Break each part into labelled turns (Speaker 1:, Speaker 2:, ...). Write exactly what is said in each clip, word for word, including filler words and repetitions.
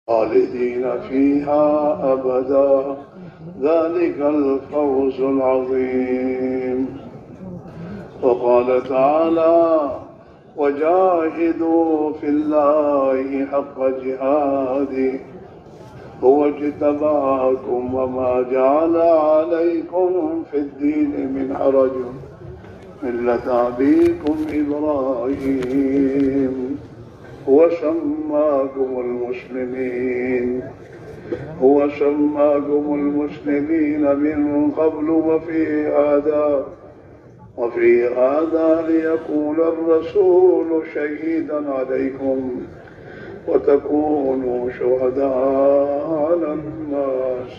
Speaker 1: خالدين فيها أبدا ذلك الفوز العظيم. وقال تعالى وجاهدوا في الله حق جهاده هو اجتباكم وما جعل عليكم في الدين من حرج ملة أبيكم إبراهيم هو سماكم المسلمين هو سماكم المسلمين من قبل وفي هذا وفي هذا ليكون الرسول شهيدا عليكم وتكونوا شهداء على الناس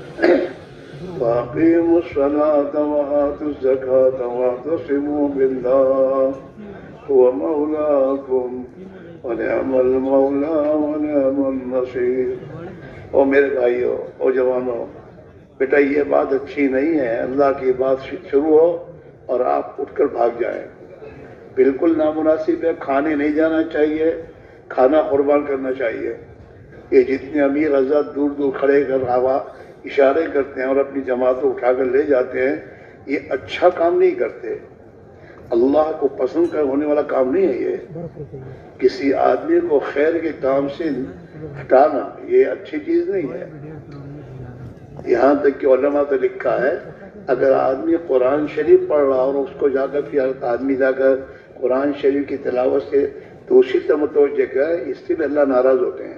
Speaker 1: فأقيموا الصلاة وآتوا الزكاة واعتصموا بالله هو مولاكم ونعم المولى ونعم النصير. او میرے بھائیوں اور جوانوں، بیٹا یہ بات اچھی نہیں ہے اللہ کی بات شروع ہو اور آپ اٹھ کر بھاگ جائیں، بالکل نامناسب ہے. کھانے نہیں جانا چاہیے، کھانا قربان کرنا چاہیے. یہ جتنے امیر حضرات دور دور کھڑے کر ہوا اشارے کرتے ہیں اور اپنی جماعت کو اٹھا کر لے جاتے ہیں، یہ اچھا کام نہیں کرتے، اللہ کو پسند کر ہونے والا کام نہیں ہے. یہ کسی آدمی کو خیر کے کام سے ہٹانا یہ اچھی چیز نہیں ہے. یہاں تک کہ علماء تو لکھا ہے اگر آدمی قرآن شریف پڑھ رہا اور اس کو جا کر پھر آدمی جا کر قرآن شریف کی تلاوت سے دوسری طرف متوجہ کرے، اس سے بھی اللہ ناراض ہوتے ہیں.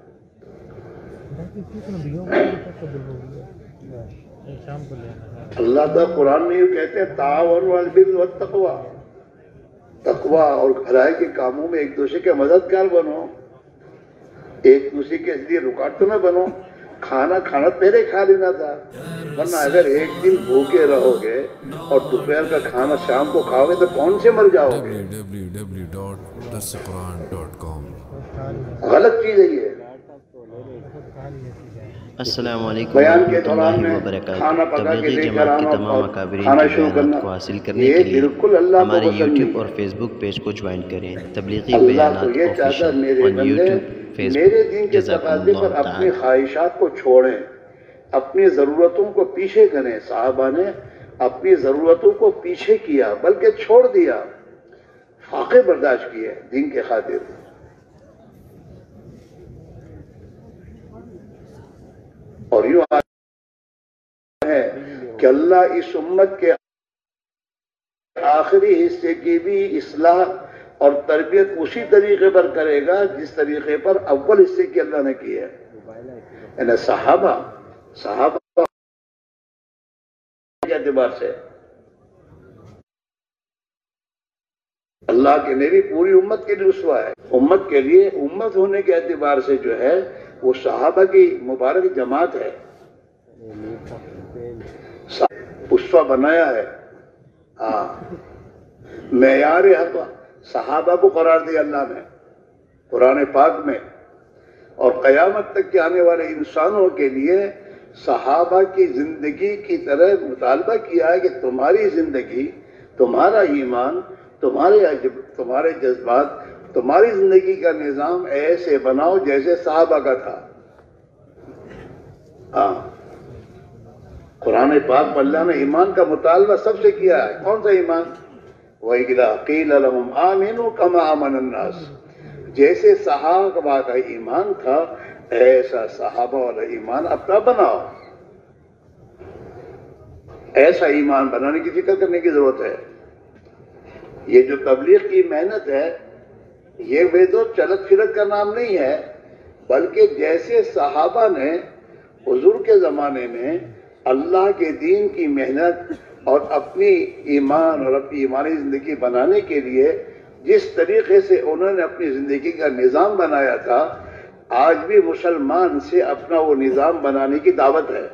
Speaker 1: اللہ تعالیٰ قرآن میں یہ کہتے ہیں تعاونوا علی البر والتقوی، تقوی اور بھلائی کے کاموں میں ایک دوسرے کے مددگار بنو، ایک دوسرے کے لیے رکاوٹ تو نہ بنو. کھانا کھانا پہلے کھا لینا تھا، ورنہ اگر ایک دن بھوکے رہو گے اور دوپہر کا کھانا شام کو کھاؤ گے تو کون سے مر جاؤ گے.
Speaker 2: ڈبلیو ڈبلیو ڈبلیو ڈاٹ درس قرآن ڈاٹ کام.
Speaker 1: غلط چیز ہے یہ.
Speaker 3: السلام علیکم ورحمۃ اللہ وبرکاتہ. تبلیغی جماعت کے تمام اکابرین کے بیانات کو حاصل کرنے کے لیے ہمارے یوٹیوب اور فیس بک پیج کو جوائن کریں. تبلیغی بیانات آفیشیل آن یوٹیوب فیس
Speaker 1: میرے
Speaker 3: بک.
Speaker 1: دین کے تقاضے پر
Speaker 3: جزاکم
Speaker 1: اپنی
Speaker 3: اللہ
Speaker 1: خواہشات کو چھوڑیں، اپنی ضرورتوں کو پیچھے کریں. صحابہ نے اپنی ضرورتوں کو پیچھے کیا بلکہ چھوڑ دیا، فاقے برداشت کیے دین کے خاطر. اور یوں ہے کہ اللہ اس امت کے آخری حصے کی بھی اصلاح اور تربیت اسی طریقے پر کرے گا جس طریقے پر اول حصے کی اللہ نے کی ہے. یعنی صحابہ صحابہ کے اعتبار سے اللہ کے نبی پوری امت کے لیے رسوا ہے. امت کے لیے امت ہونے کے اعتبار سے جو ہے وہ صحابہ کی مبارک جماعت ہے، اسوہ بنایا ہے. ہاں معیار حق صحابہ کو قرار دیا اللہ نے قرآن پاک میں، اور قیامت تک کے آنے والے انسانوں کے لیے صحابہ کی زندگی کی طرح مطالبہ کیا ہے کہ تمہاری زندگی، تمہارا ایمان، تمہارے تمہارے جذبات، تمہاری زندگی کا نظام ایسے بناؤ جیسے صحابہ کا تھا. ہاں قرآن پاک میں اللہ نے ایمان کا مطالبہ سب سے کیا ہے. کون سا ایمان؟ وَإِذَا قِيلَ لَهُمْ آمِنُوا كَمَا آمَنَ النَّاسُ. جیسے صحابہ کا ایمان تھا ایسا صحابہ والا ایمان اپنا بناؤ. ایسا ایمان بنانے کی فکر کرنے کی ضرورت ہے. یہ جو تبلیغ کی محنت ہے یہ وہ تو چلت پھرت کا نام نہیں ہے، بلکہ جیسے صحابہ نے حضور کے زمانے میں اللہ کے دین کی محنت اور اپنی ایمان اور اپنی ایمانی زندگی بنانے کے لیے جس طریقے سے انہوں نے اپنی زندگی کا نظام بنایا تھا، آج بھی مسلمان سے اپنا وہ نظام بنانے کی دعوت ہے.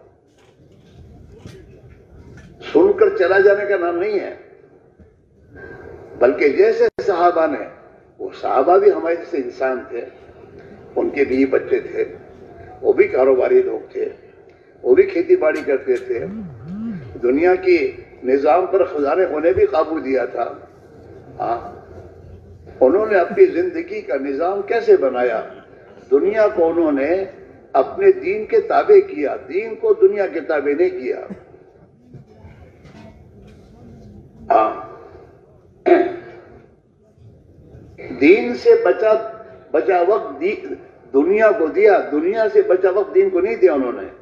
Speaker 1: سن کر چلا جانے کا نام نہیں ہے، بلکہ جیسے صحابہ نے، وہ صحابہ بھی ہمارے جیسے انسان تھے، ان کے بھی بچے تھے، وہ بھی کاروباری لوگ تھے، وہ بھی کھیتی باڑی کرتے تھے، دنیا کی نظام پر خزانے انہیں بھی قابو دیا تھا. ہاں انہوں نے اپنی زندگی کا نظام کیسے بنایا؟ دنیا کو انہوں نے اپنے دین کے تابع کیا، دین کو دنیا کے تابع نہیں کیا۔ ہاں، دین سے بچا بچا وقت دنیا کو دیا، دنیا سے بچا وقت دین کو نہیں دیا انہوں نے۔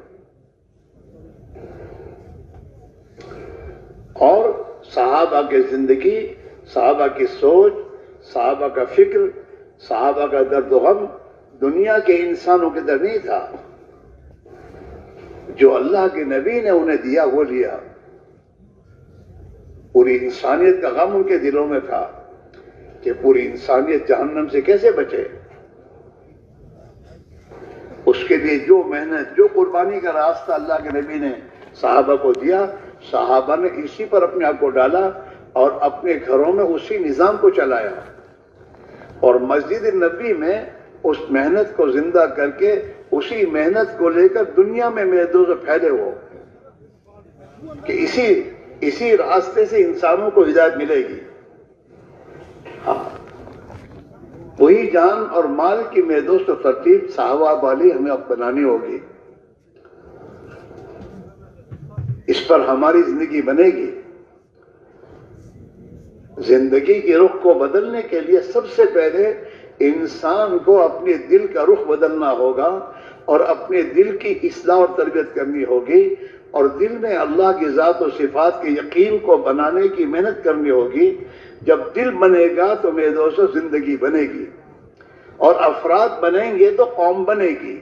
Speaker 1: اور صحابہ کی زندگی، صحابہ کی سوچ، صحابہ کا فکر، صحابہ کا درد و غم دنیا کے انسانوں کے در نہیں تھا۔ جو اللہ کے نبی نے انہیں دیا وہ لیا۔ پوری انسانیت کا غم ان کے دلوں میں تھا کہ پوری انسانیت جہنم سے کیسے بچے۔ اس کے لیے جو محنت، جو قربانی کا راستہ اللہ کے نبی نے صحابہ کو دیا، صحابہ نے اسی پر اپنے آپ کو ڈالا اور اپنے گھروں میں اسی نظام کو چلایا، اور مسجد نبی میں اس محنت کو زندہ کر کے اسی محنت کو لے کر دنیا میں میرے دوست پھیلے ہو کہ اسی اسی راستے سے انسانوں کو ہدایت ملے گی۔ ہاں، وہی جان اور مال کی میرے دوست ترتیب صحابہ والی ہمیں اب بنانی ہوگی۔ اس پر ہماری زندگی بنے گی۔ زندگی کے رخ کو بدلنے کے لیے سب سے پہلے انسان کو اپنے دل کا رخ بدلنا ہوگا اور اپنے دل کی اصلاح اور تربیت کرنی ہوگی، اور دل میں اللہ کی ذات و صفات کے یقین کو بنانے کی محنت کرنی ہوگی۔ جب دل بنے گا تو میرے دوستو زندگی بنے گی، اور افراد بنیں گے تو قوم بنے گی۔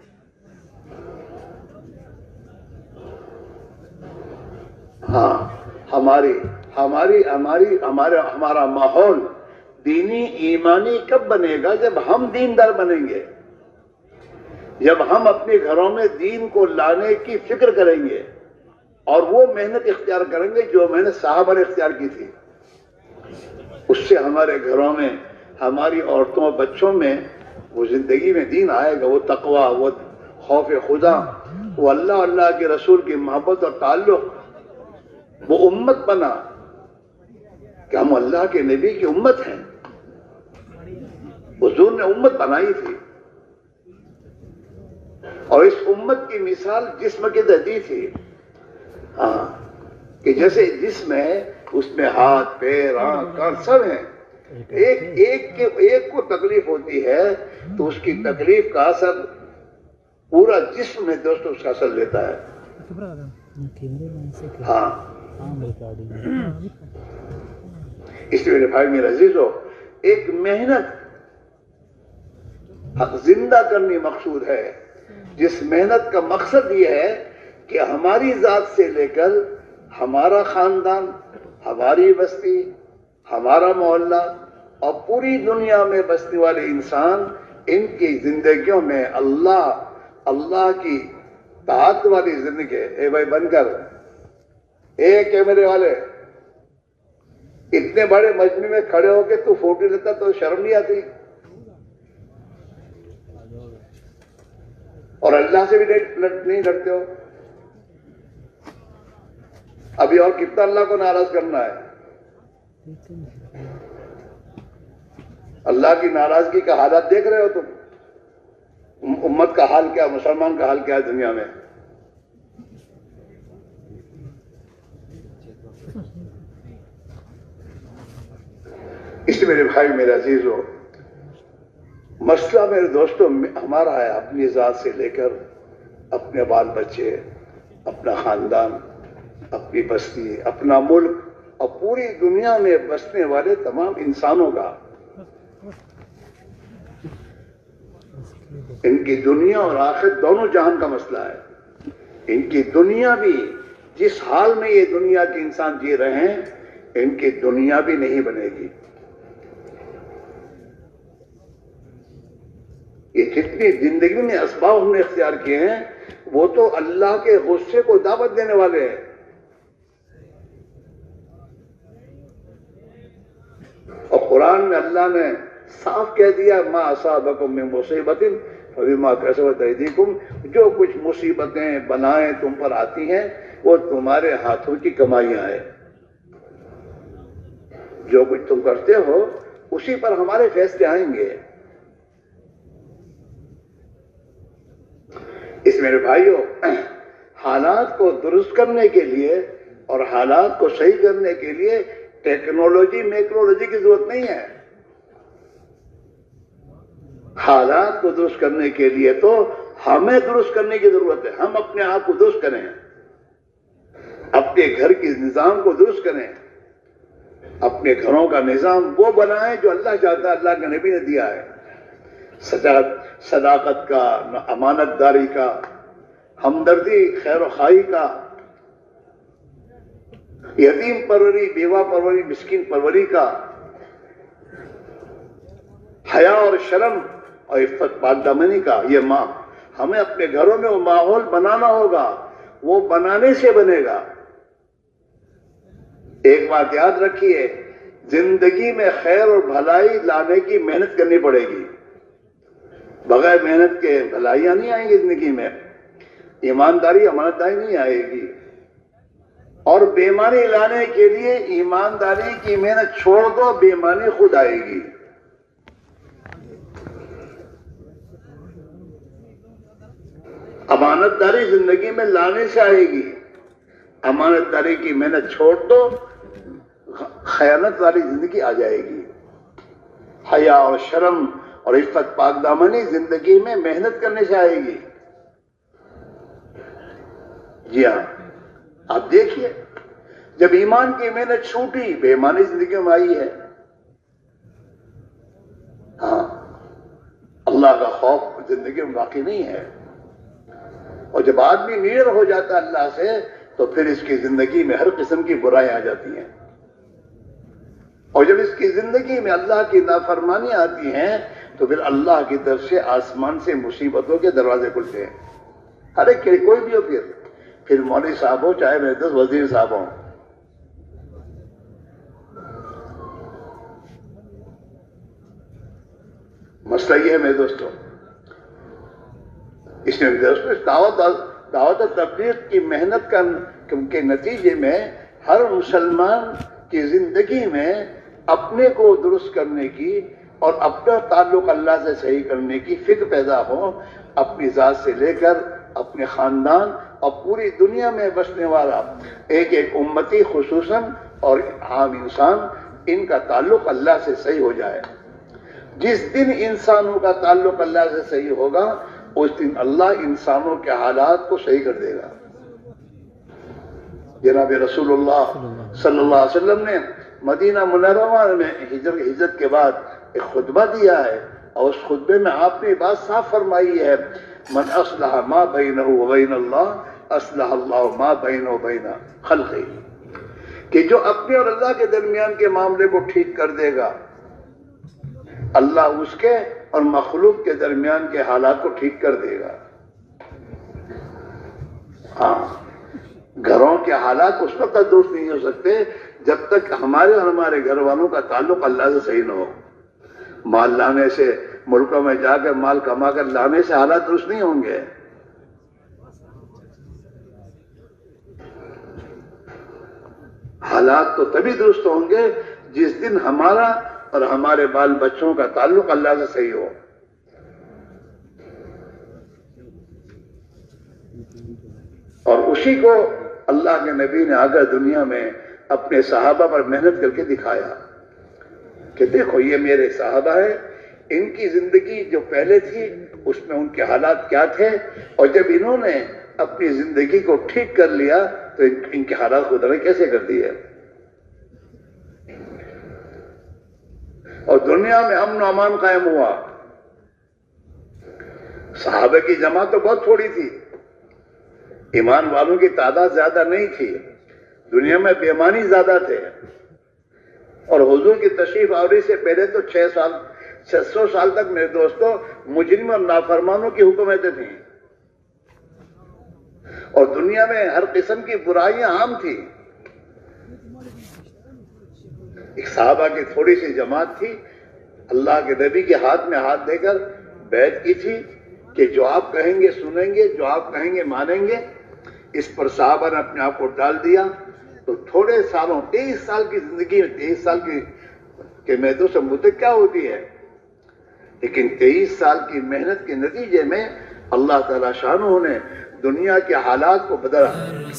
Speaker 1: ہاں، ہماری ہماری ہماری ہمارا ہمارا ماحول دینی ایمانی کب بنے گا؟ جب ہم دیندار بنیں گے، جب ہم اپنے گھروں میں دین کو لانے کی فکر کریں گے اور وہ محنت اختیار کریں گے جو محنت صحابہ نے اختیار کی تھی۔ اس سے ہمارے گھروں میں، ہماری عورتوں اور بچوں میں وہ زندگی میں دین آئے گا، وہ تقوی، وہ خوف خدا، وہ اللہ اللہ کے رسول کی محبت اور تعلق، وہ امت بنا کہ ہم اللہ کے نبی کی امت ہیں۔ حضور نے امت بنائی تھی، اور اس امت کی مثال جسم کی دی تھی۔ ہاں، کہ جیسے جسم ہے اس میں ہاتھ، پیر، آنکھ، کان سب ہیں، ایک ایک کے ایک کو تکلیف ہوتی ہے تو اس کی تکلیف کا اثر پورا جسم میں دوستوں اس کا اثر لیتا ہے۔ ہاں، اس لیے میرے بھائی میرے عزیزو، ایک محنت زندہ کرنی مقصود ہے، جس محنت کا مقصد یہ ہے کہ ہماری ذات سے لے کر ہمارا خاندان، ہماری بستی، ہمارا محلہ اور پوری دنیا میں بسنے والے انسان، ان کی زندگیوں میں اللہ اللہ کی طاعت والی زندگی ہے۔ اے بھائی بن کر، اے کیمرے والے، اتنے بڑے مجمع میں کھڑے ہو کے تو فوٹو لیتا تو شرم نہیں آتی؟ اور اللہ سے بھی نہیں ڈرتے ہو؟ ابھی اور کتنا اللہ کو ناراض کرنا ہے؟ اللہ کی ناراضگی کا حالات دیکھ رہے ہو تم؟ امت کا حال کیا، مسلمان کا حال کیا ہے دنیا میں؟ اس لیے میرے بھائی میرے عزیزو، مسئلہ میرے دوستوں ہمارا ہے، اپنی ذات سے لے کر اپنے بال بچے، اپنا خاندان، اپنی بستی، اپنا ملک اور پوری دنیا میں بسنے والے تمام انسانوں کا، ان کی دنیا اور آخرت دونوں جہان کا مسئلہ ہے۔ ان کی دنیا بھی، جس حال میں یہ دنیا کے انسان جی رہے ہیں، ان کی دنیا بھی نہیں بنے گی۔ یہ جتنی زندگی میں اسباب ہم نے اختیار کیے ہیں وہ تو اللہ کے غصے کو دعوت دینے والے ہیں۔ اور قرآن میں اللہ نے صاف کہہ دیا، ما اصابکم من مصیبت فبما کسبت ایدیکم، جو کچھ مصیبتیں بلائیں تم پر آتی ہیں وہ تمہارے ہاتھوں کی کمائیاں ہیں۔ جو کچھ تم کرتے ہو اسی پر ہمارے فیصلے آئیں گے۔ اس میرے بھائیوں، حالات کو درست کرنے کے لیے اور حالات کو صحیح کرنے کے لیے ٹیکنالوجی میکنالوجی کی ضرورت نہیں ہے. حالات کو درست کرنے کے لیے تو ہمیں درست کرنے کی ضرورت ہے. ہم اپنے آپ کو درست کریں، اپنے گھر کے نظام کو درست کریں، اپنے گھروں کا نظام وہ بنائیں جو اللہ چاہتا ہے، اللہ کے نبی نے دیا ہے. صداقت کا، امانت داری کا، ہمدردی، خیر و خواہی کا، یتیم پروری، بیوہ پروری، مسکین پروری کا، حیا اور شرم اور عفت پاک دامنی کا. یہ ماں ہمیں اپنے گھروں میں وہ ماحول بنانا ہوگا، وہ بنانے سے بنے گا. ایک بات یاد رکھیے، زندگی میں خیر اور بھلائی لانے کی محنت کرنی پڑے گی. بغیر محنت کے بھلائیاں نہیں آئیں گی زندگی میں، ایمانداری امانت داری نہیں آئے گی. اور بے ایمانی لانے کے لیے ایمانداری کی محنت چھوڑ دو، بے ایمانی خود آئے گی. امانت داری زندگی میں لانے سے آئے گی. امانت داری کی محنت چھوڑ دو، خیانت والی زندگی آ جائے گی. حیا اور شرم اور عفت پاک دامنی زندگی میں محنت کرنے سے آئے گی. جی ہاں، آپ دیکھیے، جب ایمان کی محنت چھوٹی، بے ایمانی زندگی میں آئی ہے. ہاں، اللہ کا خوف زندگی میں باقی نہیں ہے. اور جب آدمی نیر ہو جاتا ہے اللہ سے، تو پھر اس کی زندگی میں ہر قسم کی برائیاں آ جاتی ہیں. اور جب اس کی زندگی میں اللہ کی نافرمانی آتی ہیں، تو پھر اللہ کی طرف سے آسمان سے مصیبتوں کے دروازے کھلتے ہیں. ہر ایک کے کوئی بھی ہو، پھر پھر مولوی صاحب ہو، چاہے میرے دس وزیر صاحب ہوں. مسئلہ یہ ہے میرے دوستوں، اس میں دعوت دعوت تبلیغ کی محنت کا کے نتیجے میں ہر مسلمان کی زندگی میں اپنے کو درست کرنے کی اور اپنا تعلق اللہ سے صحیح کرنے کی فکر پیدا ہو. اپنی ذات سے لے کر اپنے خاندان اور پوری دنیا میں بسنے والا ایک ایک امتی خصوصاً اور عام انسان، ان کا تعلق اللہ سے صحیح ہو جائے. جس دن انسانوں کا تعلق اللہ سے صحیح ہوگا، اس دن اللہ انسانوں کے حالات کو صحیح کر دے گا. جناب رسول اللہ صلی اللہ علیہ وسلم نے مدینہ منورہ میں ہجرت ہجرت کے بعد ایک خطبہ دیا ہے، اور اس خطبے میں آپ نے بات صاف فرمائی ہے، من اصلح ما بینہ وبین اللہ اصلح اللہ ما بینہ وبین خلقہ، کہ جو اپنے اور اللہ کے درمیان کے معاملے کو ٹھیک کر دے گا، اللہ اس کے اور مخلوق کے درمیان کے حالات کو ٹھیک کر دے گا. ہاں، گھروں کے حالات اس وقت درست نہیں ہو سکتے جب تک ہمارے اور ہمارے گھر والوں کا تعلق اللہ سے صحیح نہ ہو. مال لانے سے، ملکوں میں جا کر مال کما کر لانے سے حالات درست نہیں ہوں گے. حالات تو تبھی درست ہوں گے جس دن ہمارا اور ہمارے بال بچوں کا تعلق اللہ سے صحیح ہو. اور اسی کو اللہ کے نبی نے آگے دنیا میں اپنے صحابہ پر محنت کر کے دکھایا کہ دیکھو یہ میرے صحابہ ہیں، ان کی زندگی جو پہلے تھی اس میں ان کے حالات کیا تھے، اور جب انہوں نے اپنی زندگی کو ٹھیک کر لیا تو ان کے حالات خدا نے کیسے کر دیے. اور دنیا میں امن و امان قائم ہوا. صحابہ کی جماعت تو بہت تھوڑی تھی، ایمان والوں کی تعداد زیادہ نہیں تھی، دنیا میں بے ایمانی زیادہ تھے. اور حضور کی تشریف آوری سے پہلے تو چھ سال چھ سو سال تک میرے دوستوں مجرم اور نافرمانوں کی حکومتیں تھیں، اور دنیا میں ہر قسم کی برائیاں عام تھی. ایک صحابہ کی تھوڑی سی جماعت تھی، اللہ کے نبی کے ہاتھ میں ہاتھ دے کر بیعت کی تھی کہ جو آپ کہیں گے سنیں گے، جو آپ کہیں گے مانیں گے. اس پر صحابہ نے اپنے آپ کو ڈال دیا. تو تھوڑے سالوں، تیئیس سال کی زندگی میں، تیئیس سال کی کہ محدود سے مدت کیا ہوتی ہے، لیکن تیئیس سال کی محنت کے نتیجے میں اللہ تعالیٰ شانہ نے دنیا کے حالات کو بدلا.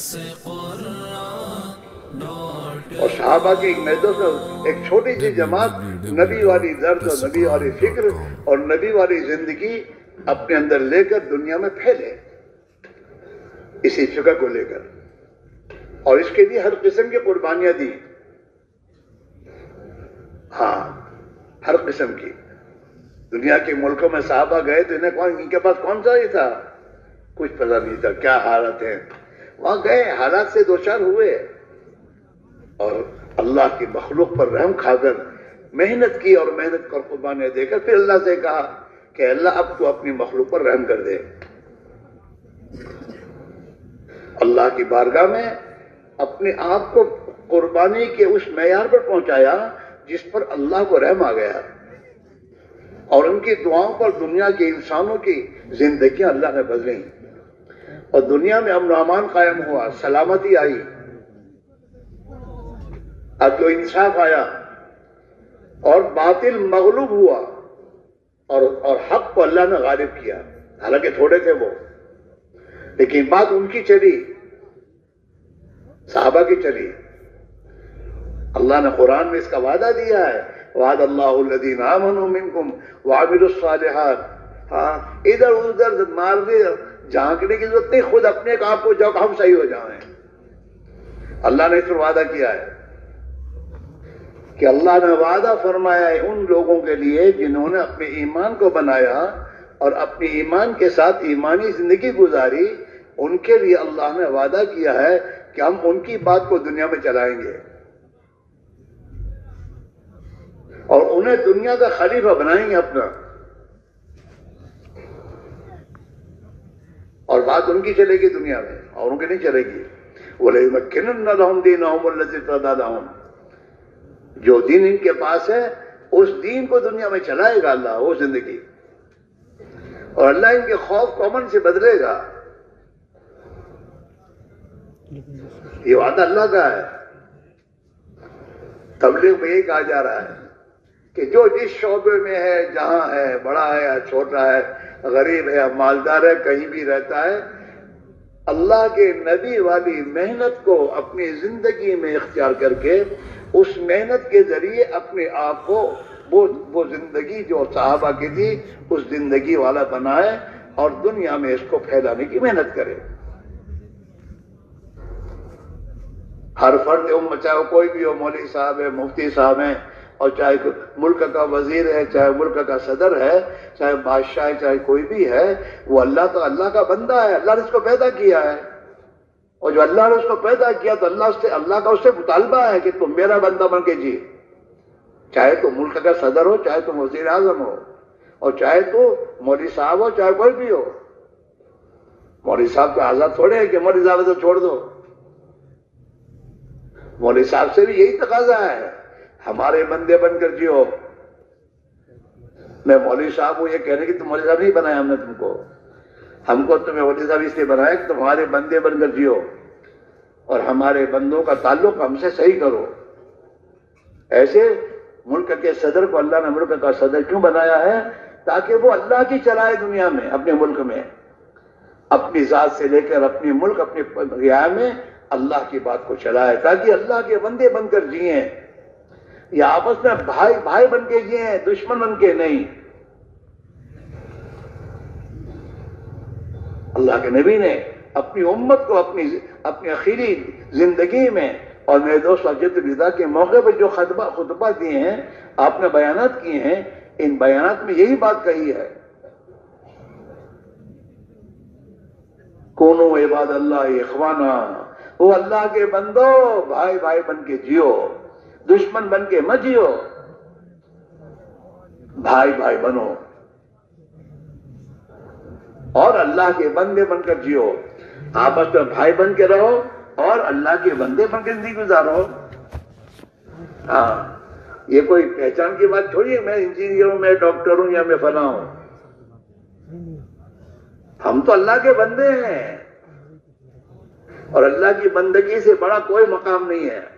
Speaker 1: اور صحابہ کی ایک محدود ایک چھوٹی سی جماعت نبی والی درد اور نبی والی فکر اور نبی والی زندگی اپنے اندر لے کر دنیا میں پھیلے، اسی فکر کو لے کر، اور اس کے لیے ہر قسم کی قربانیاں دی. ہاں، ہر قسم کی. دنیا کے ملکوں میں صحابہ گئے تو انہیں کون، ان کے پاس کون سا ہی تھا، کچھ پتہ نہیں تھا کیا حالت ہے. وہاں گئے، حالات سے دوچار ہوئے اور اللہ کی مخلوق پر رحم کھا کر محنت کی، اور محنت کر قربانیاں دے کر پھر اللہ سے کہا کہ اللہ اب تو اپنی مخلوق پر رحم کر دے. اللہ کی بارگاہ میں اپنے آپ کو قربانی کے اس معیار پر پہنچایا جس پر اللہ کو رحم آ گیا، اور ان کی دعاؤں پر دنیا کے انسانوں کی زندگیاں اللہ نے بدلیں، اور دنیا میں امن و امان قائم ہوا، سلامتی آئی، عدل و انصاف آیا، اور باطل مغلوب ہوا، اور اور حق کو اللہ نے غالب کیا. حالانکہ تھوڑے تھے وہ، لیکن بات ان کی چلی، صحابہ کی چلی. اللہ نے قرآن میں اس کا وعدہ دیا ہے، وعد اللہ الذین آمنوا منکم وعملوا الصالحات. ہاں، ادھر ادھر مارنے جھانکنے کی ضرورت نہیں، خود اپنے آپ کو جاؤ ہم صحیح ہو جائیں. اللہ نے اس پر وعدہ کیا ہے کہ اللہ نے وعدہ فرمایا ہے ان لوگوں کے لیے جنہوں نے اپنے ایمان کو بنایا اور اپنی ایمان کے ساتھ ایمانی زندگی گزاری، ان کے لیے اللہ نے وعدہ کیا ہے کہ ہم ان کی بات کو دنیا میں چلائیں گے اور انہیں دنیا کا خلیفہ بنائیں گے اپنا. اور بات ان کی چلے گی دنیا میں، اور ان کی نہیں چلے گی. وَلَيُمَكِّنُنَّ لَهُمْ دِينَهُمُ الَّذِي ارْتَضَىٰ لَهُمْ. جو دین ان کے پاس ہے اس دین کو دنیا میں چلائے گا اللہ، وہ زندگی، اور اللہ ان کے خوف کو امن سے بدلے گا. یہ وعدہ اللہ کا ہے. تبلیغ میں یہ کہا جا رہا ہے کہ جو جس شعبے میں ہے، جہاں ہے، بڑا ہے یا چھوٹا ہے، غریب ہے یا مالدار ہے، کہیں بھی رہتا ہے، اللہ کے نبی والی محنت کو اپنی زندگی میں اختیار کر کے اس محنت کے ذریعے اپنے آپ کو وہ وہ زندگی جو صحابہ کی تھی اس زندگی والا بنائے اور دنیا میں اس کو پھیلانے کی محنت کرے. ہر فرد امت، چاہے کوئی بھی ہو، مولوی صاحب ہے، مفتی صاحب ہیں، اور چاہے ملک کا وزیر ہے، چاہے ملک کا صدر ہے، چاہے بادشاہ ہے، چاہے کوئی بھی ہے، وہ اللہ تو اللہ کا بندہ ہے. اللہ نے اس کو پیدا کیا ہے، اور جو اللہ نے اس کو پیدا کیا تو اللہ سے اللہ کا اس سے مطالبہ ہے کہ تم میرا بندہ بن کے جی. چاہے تو ملک کا صدر ہو، چاہے تو وزیر اعظم ہو، اور چاہے تو مولوی صاحب ہو، چاہے کوئی بھی ہو. مولوی صاحب کو آزاد تھوڑے ہے کہ مولوی صاحب تو چھوڑ دو. مولوی صاحب سے بھی یہی تقاضا ہے، ہمارے بندے بن کر جیو. میں مولوی صاحب ہوں یہ کہنے کی تم مولوی صاحب نہیں بنایا ہم نے تم کو، ہم کو تمہیں مولوی صاحب اس لیے بنایا کہ تمہارے بندے بن کر جیو اور ہمارے بندوں کا تعلق ہم سے صحیح کرو. ایسے ملک کے صدر کو اللہ نے ملک کا صدر کیوں بنایا ہے؟ تاکہ وہ اللہ کی چلائے دنیا میں، اپنے ملک میں، اپنی ذات سے لے کر اپنے ملک، اپنے رعایا میں اللہ کی بات کو چلائے، تاکہ اللہ کے بندے بن کر جئیں. یا آپس میں بھائی بھائی بن کے جئیں، دشمن بن کے نہیں. اللہ کے نبی نے اپنی امت کو اپنی اپنی اخیری زندگی میں، اور میرے دوست حجت الوداع کے موقع پر جو خطبہ خطبہ دیے ہیں، آپ نے بیانات کیے ہیں، ان بیانات میں یہی بات کہی ہے، کونو عباد اللہ اخوانا، وہ اللہ کے بندو بھائی بھائی بن کے جیو، دشمن بن کے مت جیو، بھائی بھائی بنو اور اللہ کے بندے بن کر جیو. آپس میں بھائی بن کے رہو اور اللہ کے بندے بن کے زندگی گزارو. ہاں، یہ کوئی پہچان کی بات تھوڑی ہے میں انجینئر ہوں، میں ڈاکٹر ہوں، یا میں فلاں ہوں. ہم تو اللہ کے بندے ہیں، اور اللہ کی بندگی سے بڑا کوئی مقام نہیں ہے.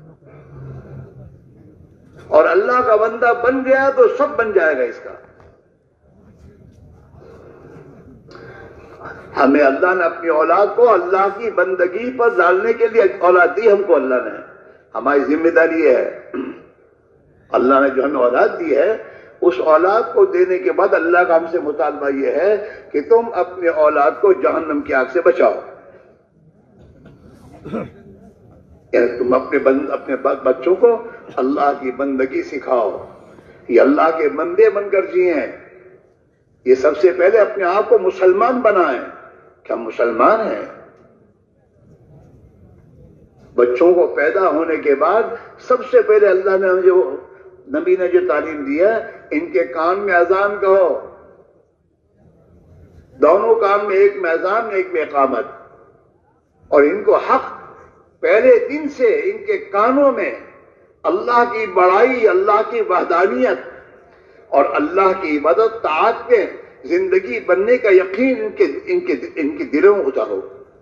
Speaker 1: اور اللہ کا بندہ بن گیا تو سب بن جائے گا اس کا. ہمیں اللہ نے اپنی اولاد کو اللہ کی بندگی پر ڈالنے کے لیے اولاد دی ہم کو اللہ نے. ہماری ذمہ داری ہے. اللہ نے جو ہمیں اولاد دی ہے اس اولاد کو دینے کے بعد اللہ کا ہم سے مطالبہ یہ ہے کہ تم اپنے اولاد کو جہنم کی آگ سے بچاؤ. یعنی تم اپنے بند اپنے بچوں کو اللہ کی بندگی سکھاؤ. یہ اللہ کے بندے بن کر جیئیں. یہ سب سے پہلے اپنے آپ کو مسلمان بنائیں کہ ہم مسلمان ہیں. بچوں کو پیدا ہونے کے بعد سب سے پہلے اللہ نے ہمیں جو نبی نے جو تعلیم دی ہے ان کے کان میں اذان کہو. دونوں کان میں ایک میں اذان ایک میں اقامت. اور ان کو حق پہلے دن سے ان کے کانوں میں اللہ کی بڑائی اللہ کی وحدانیت اور اللہ کی عبادت طاعت کے زندگی بننے کا یقین ان کے ان کے ان کے دلوں میں اتارو.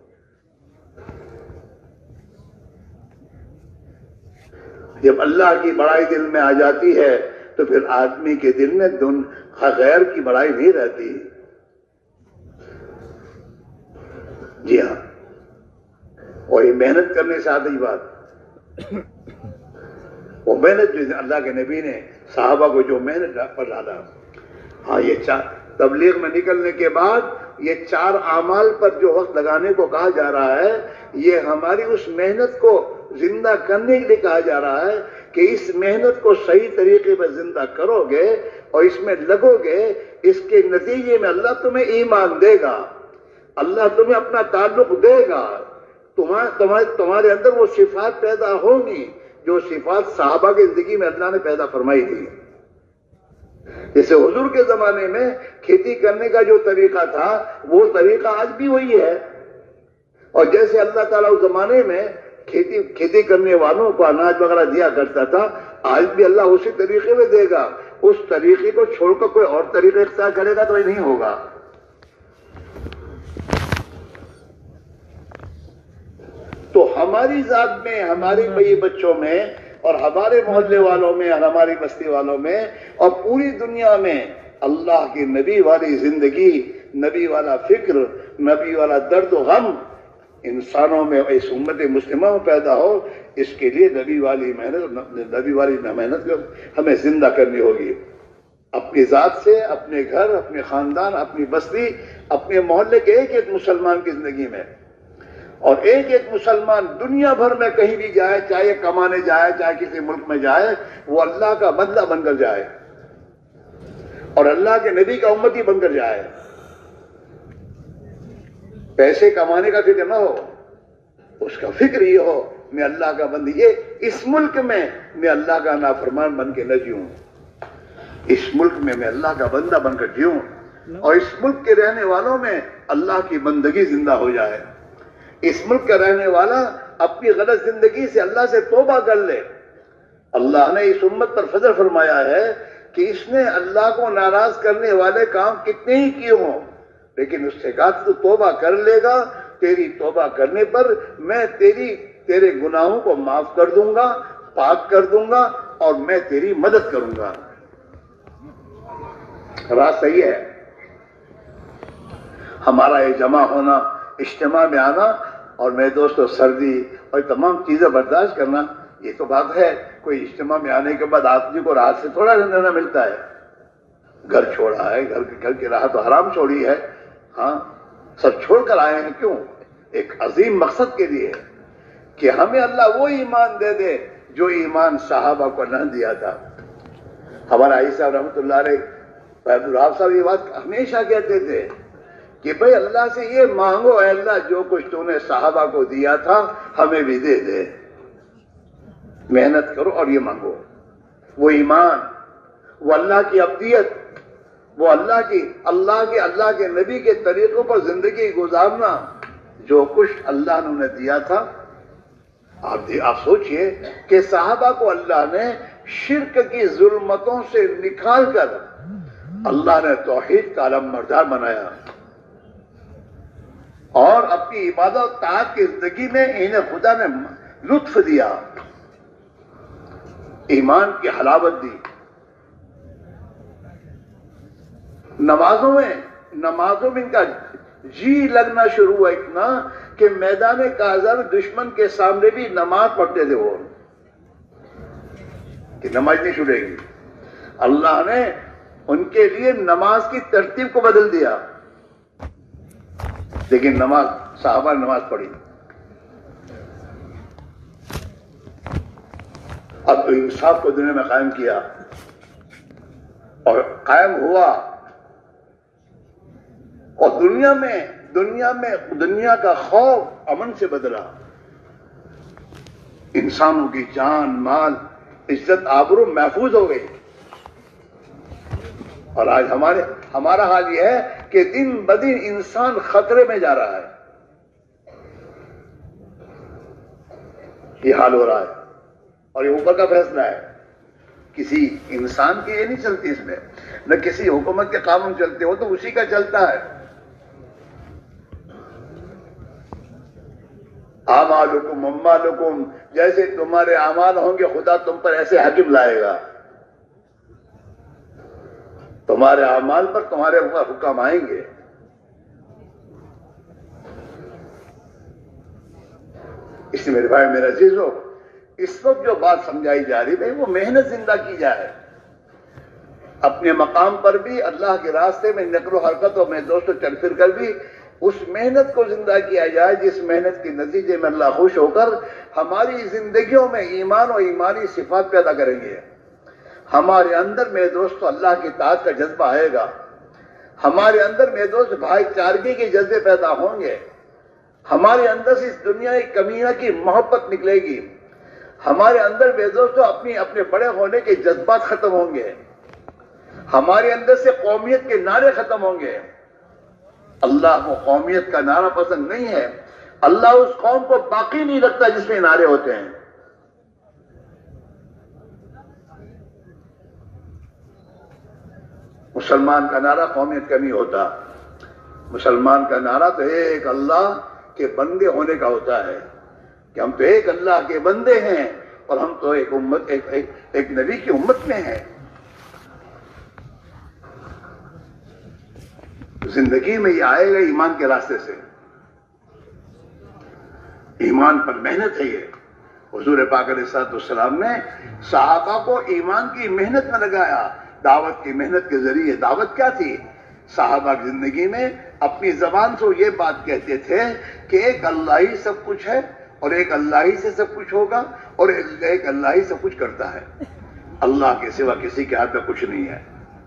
Speaker 1: جب اللہ کی بڑائی دل میں آ جاتی ہے تو پھر آدمی کے دل میں دن غیر کی بڑائی نہیں رہتی. جی ہاں. اور یہ محنت کرنے سے آتی بات. وہ محنت جو اللہ کے نبی نے صحابہ کو جو محنت پر ڈالا. ہاں یہ چار تبلیغ میں نکلنے کے بعد یہ چار اعمال پر جو وقت لگانے کو کہا جا رہا ہے یہ ہماری اس محنت کو زندہ کرنے کے لیے کہا جا رہا ہے کہ اس محنت کو صحیح طریقے پر زندہ کرو گے اور اس میں لگو گے. اس کے نتیجے میں اللہ تمہیں ایمان دے گا. اللہ تمہیں اپنا تعلق دے گا. تمہارے تمہارے اندر وہ صفات پیدا ہوں گی جو صفات صحابہ کی زندگی میں اللہ نے پیدا فرمائی تھی. جیسے حضور کے زمانے میں کھیتی کرنے کا جو طریقہ تھا وہ طریقہ آج بھی وہی ہے. اور جیسے اللہ تعالیٰ اس زمانے میں کھیتی کھیتی کرنے والوں کو اناج وغیرہ دیا کرتا تھا آج بھی اللہ اسی طریقے میں دے گا. اس طریقے کو چھوڑ کر کوئی اور طریقہ اختیار کرے گا تو یہ نہیں ہوگا. تو ہماری ذات میں ہماری بئی بچوں میں اور ہمارے محلے والوں میں اور ہماری بستی والوں میں اور پوری دنیا میں اللہ کی نبی والی زندگی نبی والا فکر نبی والا درد و غم انسانوں میں اس امت مسلمہ میں پیدا ہو. اس کے لیے نبی والی محنت نبی والی محنت ہمیں زندہ کرنی ہوگی. اپنی ذات سے اپنے گھر اپنے خاندان اپنی بستی اپنے محلے کے ایک ایک مسلمان کی زندگی میں اور ایک ایک مسلمان دنیا بھر میں کہیں بھی جائے چاہے کمانے جائے چاہے کسی ملک میں جائے وہ اللہ کا بندہ بن کر جائے اور اللہ کے نبی کا امتی بن کر جائے. پیسے کمانے کا فکر نہ ہو. اس کا فکر یہ ہو میں اللہ کا بندی یہ اس ملک میں میں اللہ کا نافرمان بن کے نہ جیوں. اس ملک میں میں اللہ کا بندہ بن کر جیوں اور اس ملک کے رہنے والوں میں اللہ کی بندگی زندہ ہو جائے. اس ملک کا رہنے والا اپنی غلط زندگی سے اللہ سے توبہ کر لے. اللہ نے اس امت پر فضل فرمایا ہے کہ اس نے اللہ کو ناراض کرنے والے کام کتنے ہی کیے ہوں لیکن اس سے کہا تو توبہ کر لے گا. تیری توبہ کرنے پر میں تیری تیرے گناہوں کو معاف کر دوں گا پاک کر دوں گا اور میں تیری مدد کروں گا. راز صحیح ہے. ہمارا یہ جمع ہونا اجتماع میں آنا اور میرے دوستوں سردی اور تمام چیزیں برداشت کرنا یہ تو بات ہے. کوئی اجتماع میں آنے کے بعد آدمی کو راحت سے تھوڑا رہنا ملتا ہے. گھر چھوڑا ہے گھر گھر کی راحت تو حرام چھوڑی ہے. ہاں سب چھوڑ کر آئے ہیں. کیوں؟ ایک عظیم مقصد کے لیے کہ ہمیں اللہ وہ ایمان دے دے جو ایمان صحابہ کو نہ دیا تھا. ہمارا عیسی صاحب رحمۃ اللہ علیہ عبد الوہاب صاحب یہ بات ہمیشہ کہتے تھے کہ بھئی اللہ سے یہ مانگو اے اللہ جو کچھ تو نے صحابہ کو دیا تھا ہمیں بھی دے دے. محنت کرو اور یہ مانگو. وہ ایمان وہ اللہ کی عبدیت وہ اللہ کی اللہ کے اللہ کے نبی کے طریقوں پر زندگی گزارنا جو کچھ اللہ نے انہیں دیا تھا. آپ آپ سوچئے کہ صحابہ کو اللہ نے شرک کی ظلمتوں سے نکال کر اللہ نے توحید کا علم بردار بنایا اور اپنی عبادت و طاعت کی زندگی میں انہیں خدا نے لطف دیا ایمان کی حلاوت دی. نمازوں میں نمازوں میں ان کا جی لگنا شروع ہوا اتنا کہ میدان کازا میں دشمن کے سامنے بھی نماز پڑھتے تھے وہ، کہ نماز نہیں چھوٹے گی. اللہ نے ان کے لیے نماز کی ترتیب کو بدل دیا، لیکن نماز صحابہ نے نماز پڑھی. اب تو انصاف کو دنیا میں قائم کیا اور قائم ہوا، اور دنیا میں دنیا میں دنیا کا خوف امن سے بدلا. انسانوں کی جان مال عزت آبرو محفوظ ہو گئی. اور آج ہمارے ہمارا حال یہ ہے کہ دن بدن انسان خطرے میں جا رہا ہے. یہ حال ہو رہا ہے اور یہ اوپر کا فیصلہ ہے. کسی انسان کی یہ نہیں چلتی اس میں، نہ کسی حکومت کے قانون چلتے ہو تو اسی کا چلتا ہے. اعمالکم اموالکم، جیسے تمہارے اعمال ہوں گے خدا تم پر ایسے حاکم لائے گا. تمہارے اعمال پر تمہارے اوپر حکم آئیں گے. اس لیے میرے بھائی میرے عزیزو، اس وقت جو بات سمجھائی جا رہی ہے وہ محنت زندہ کی جائے. اپنے مقام پر بھی اللہ کے راستے میں نقل و حرکتوں میں دوستوں چل پھر کر بھی اس محنت کو زندہ کیا جائے جس محنت کے نتیجے میں اللہ خوش ہو کر ہماری زندگیوں میں ایمان و ایمانی صفات پیدا کریں گے. ہمارے اندر میرے دوستو اللہ کی اطاعت کا جذبہ آئے گا. ہمارے اندر میرے دوست بھائی چارگی کے جذبے پیدا ہوں گے. ہمارے اندر سے اس دنیا کی کمینہ کی محبت نکلے گی. ہمارے اندر میرے دوستو اپنی اپنے بڑے ہونے کے جذبات ختم ہوں گے. ہمارے اندر سے قومیت کے نعرے ختم ہوں گے. اللہ کو قومیت کا نعرہ پسند نہیں ہے. اللہ اس قوم کو باقی نہیں رکھتا جس میں نعرے ہوتے ہیں. مسلمان کا نعرہ قومیت کا نہیں ہوتا. مسلمان کا نعرہ تو ایک اللہ کے بندے ہونے کا ہوتا ہے کہ ہم تو ایک اللہ کے بندے ہیں اور ہم تو ایک امت ایک, ایک, ایک نبی کی امت میں ہیں. زندگی میں یہ آئے گا ایمان کے راستے سے. ایمان پر محنت ہے. یہ حضور پاک علیہ الصلوۃ والسلام نے صحابہ کو ایمان کی محنت میں لگایا. دعوت کی محنت کے ذریعے. دعوت کیا تھی؟ صحابہ کی زندگی میں اپنی زبان سے یہ بات کہتے تھے کہ ایک اللہ ہی سب کچھ ہے اور ایک اللہ ہی سے سب کچھ ہوگا اور ایک اللہ ہی سب کچھ کرتا ہے. اللہ کے سوا کسی کے ہاتھ میں کچھ نہیں ہے.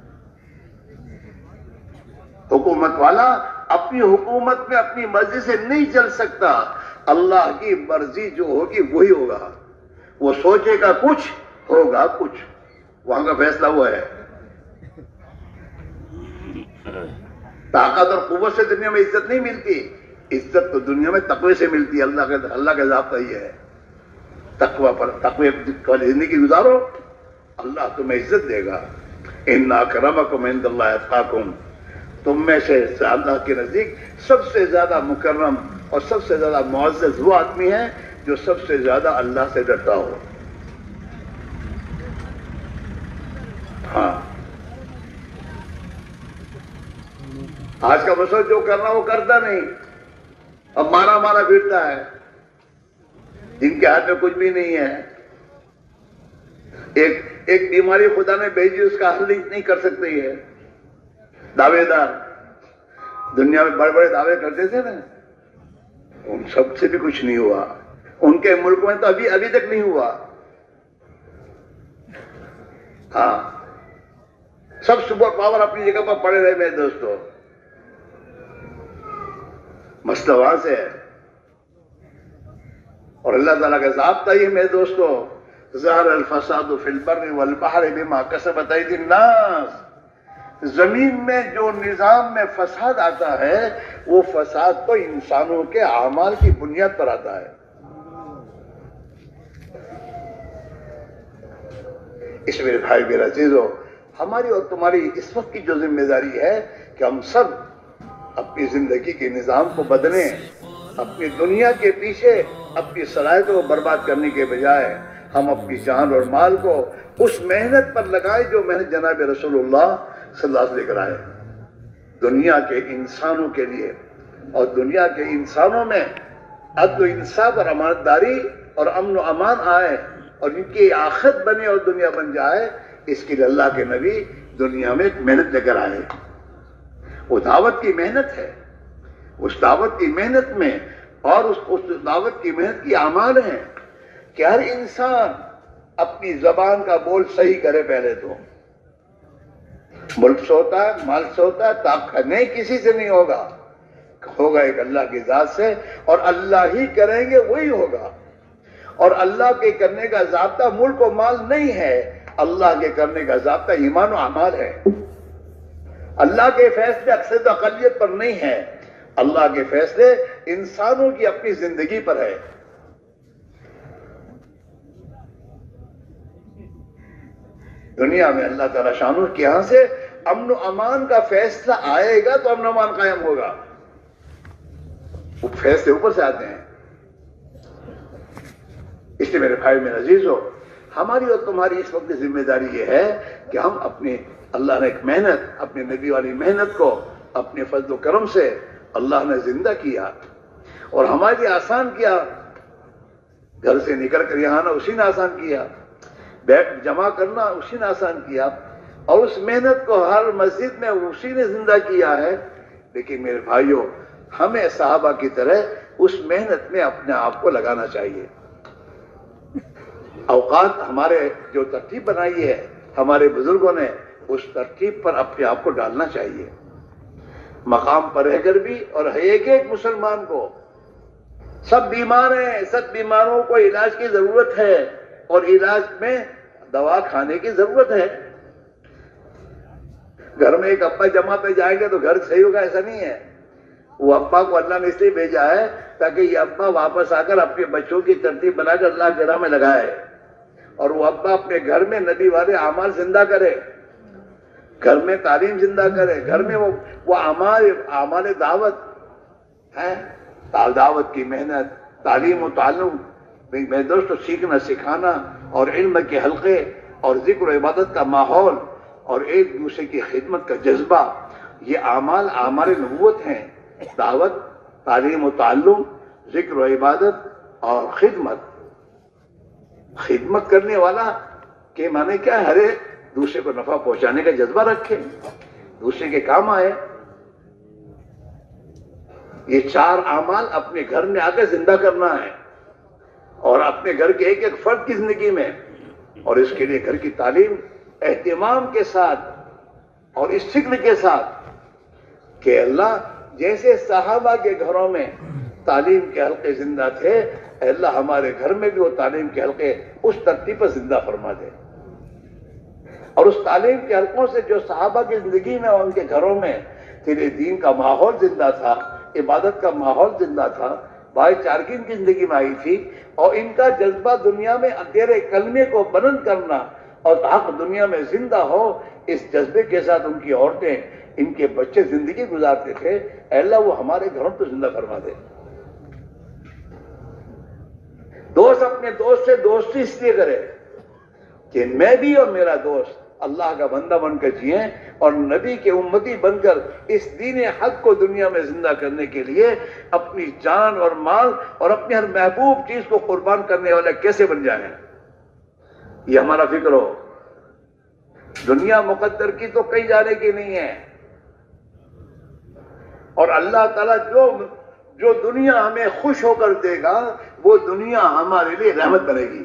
Speaker 1: حکومت والا اپنی حکومت میں اپنی مرضی سے نہیں چل سکتا. اللہ کی مرضی جو ہوگی وہی ہوگا. وہ سوچے گا کچھ ہوگا کچھ. وہاں کا فیصلہ ہوا ہے. طاقت اور قوت سے دنیا میں عزت نہیں ملتی. عزت تو دنیا میں تقوی سے ملتی ہے. اللہ کا اللہ کا ضابطہ یہ ہے. تقوی پر تقوی والی زندگی گزارو اللہ تمہیں عزت دے گا. ان اکرمکم عند اللہ اتقاکم. تم میں سے اللہ کے نزدیک سب سے زیادہ مکرم اور سب سے زیادہ معزز وہ آدمی ہے جو سب سے زیادہ اللہ سے ڈرتا ہو. ہاں آج کا مسئلہ جو کرنا وہ کرتا نہیں. اب مارا مارا پھرتا ہے. جن کے ہاتھ میں کچھ بھی نہیں ہے. ایک ایک بیماری خدا نے بھیجی اس کا حل نہیں کر سکتی ہے. دعوے دار دنیا میں بڑے بڑے دعوے کرتے تھے نا, ان سب سے بھی کچھ نہیں ہوا. ان کے ملک میں تو ابھی ابھی تک نہیں ہوا. ہاں سب سپر پاور اپنی جگہ پر پڑے رہے میرے دوستوں. مسئلہ وہاں سے ہے. اور اللہ تعالیٰ کا ضابطہ یہ میرے دوستوں, ظہر الفساد فی البر والبحر بما کسبت ایدی الناس. زمین میں جو نظام میں فساد آتا ہے وہ فساد تو انسانوں کے اعمال کی بنیاد پر آتا ہے. اس میرے بھائی میرے عزیزو, ہماری اور تمہاری اس وقت کی جو ذمہ داری ہے کہ ہم سب اپنی زندگی کے نظام کو بدلیں. اپنی دنیا کے پیچھے اپنی صلاحیتوں کو برباد کرنے کے بجائے ہم اپنی جان اور مال کو اس محنت پر لگائیں جو محنت جناب رسول اللہ صلی اللہ علیہ وسلم لے کر آئے. دنیا کے انسانوں کے لیے اور دنیا کے انسانوں میں عدل و انصاف اور امانتداری اور امن و امان آئے اور ان کی آخرت بنے اور دنیا بن جائے، اس کے لیے اللہ کے نبی دنیا میں ایک محنت لے کر آئے. وہ دعوت کی محنت ہے. اس دعوت کی محنت میں اور اس, اس دعوت کی محنت کی اعمال ہیں کہ ہر انسان اپنی زبان کا بول صحیح کرے. پہلے تو ملک سے ہوتا ہے، مال سے ہوتا ہے، طاقت نہیں، کسی سے نہیں ہوگا، ہوگا ایک اللہ کی ذات سے، اور اللہ ہی کریں گے وہی ہوگا. اور اللہ کے کرنے کا ضابطہ ملک و مال نہیں ہے، اللہ کے کرنے کا ضابطہ ایمان و اعمال ہے. اللہ کے فیصلے اکثریت و اقلیت پر نہیں ہے، اللہ کے فیصلے انسانوں کی اپنی زندگی پر ہے. دنیا میں اللہ تعالیٰ شانہ کے یہاں سے امن و امان کا فیصلہ آئے گا تو امن و امان قائم ہوگا. وہ فیصلے اوپر سے آتے ہیں. اس لیے میرے بھائی میرے عزیزو، ہماری اور تمہاری اس وقت ذمہ داری یہ ہے کہ ہم اپنی، اللہ نے ایک محنت، اپنے نبی والی محنت کو اپنے فضل و کرم سے اللہ نے زندہ کیا اور ہمارے لیے آسان کیا. گھر سے نکل کر یہاں آنا اسی نے آسان کیا، بیٹھ جمع کرنا اسی نے آسان کیا، اور اس محنت کو ہر مسجد میں اسی نے زندہ کیا ہے. لیکن میرے بھائیوں، ہمیں صحابہ کی طرح اس محنت میں اپنے آپ کو لگانا چاہیے. اوقات ہمارے جو ترتیب بنائی ہے ہمارے بزرگوں نے، اس ترتیب پر اپنے آپ کو ڈالنا چاہیے. مقام پر رہ کر بھی، اور ایک ایک مسلمان کو، سب بیمار ہیں، سب بیماروں کو علاج کی ضرورت ہے، اور علاج میں دوا کھانے کی ضرورت ہے. گھر میں ایک ابا جمع پہ جائیں گے تو گھر صحیح ہوگا، ایسا نہیں ہے. وہ ابا کو اللہ نے اس لیے بھیجا ہے تاکہ یہ ابا واپس آ کر اپنے بچوں کی ترتیب بنا کر اللہ کی راہ میں لگائے، اور وہ ابا اپنے گھر میں نبی والے اعمال زندہ کرے، گھر میں تعلیم زندہ کرے، گھر میں وہ وہ اعمال اعمال دعوت ہے، دعوت کی محنت، تعلیم و تعلم، میرے دوستو، سیکھنا سکھانا اور علم کے حلقے اور ذکر و عبادت کا ماحول اور ایک دوسرے کی خدمت کا جذبہ، یہ اعمال اعمال نبوت ہیں. دعوت، تعلیم و تعلم، ذکر و عبادت اور خدمت. خدمت کرنے والا کے معنی کیا ہے؟ ہر ایک دوسرے کو نفع پہنچانے کا جذبہ رکھے، دوسرے کے کام آئے. یہ چار اعمال اپنے گھر میں آ کے زندہ کرنا ہے، اور اپنے گھر کے ایک ایک فرد کی زندگی میں. اور اس کے لیے گھر کی تعلیم اہتمام کے ساتھ اور اس فکر کے ساتھ کہ اللہ جیسے صحابہ کے گھروں میں تعلیم کے حلقے زندہ تھے، اللہ ہمارے گھر میں بھی وہ تعلیم کے حلقے اس ترتیب پر زندہ فرما دے. اور اس تعلیم کے حلقوں سے جو صحابہ کی زندگی میں اور ان کے گھروں میں تیرے دین کا ماحول زندہ تھا، عبادت کا ماحول زندہ تھا، بھائی چارگی ان کی زندگی میں آئی تھی، اور ان کا جذبہ دنیا میں تیرے کلمے کو بلند کرنا اور حق دنیا میں زندہ ہو، اس جذبے کے ساتھ ان کی عورتیں، ان کے بچے زندگی گزارتے تھے. اے اللہ وہ ہمارے گھروں کو زندہ فرما دے. دوست اپنے دوست سے دوستی اس لیے کرے کہ میں بھی اور میرا دوست اللہ کا بندہ بن کر جئیں اور نبی کے امتی بن کر اس دین حق کو دنیا میں زندہ کرنے کے لیے اپنی جان اور مال اور اپنی ہر محبوب چیز کو قربان کرنے والے کیسے بن جائیں. یہ ہمارا فکر ہو. دنیا مقدر کی تو کہیں جانے کی نہیں ہے، اور اللہ تعالیٰ جو جو دنیا ہمیں خوش ہو کر دے گا وہ دنیا ہمارے لیے رحمت بنے گی.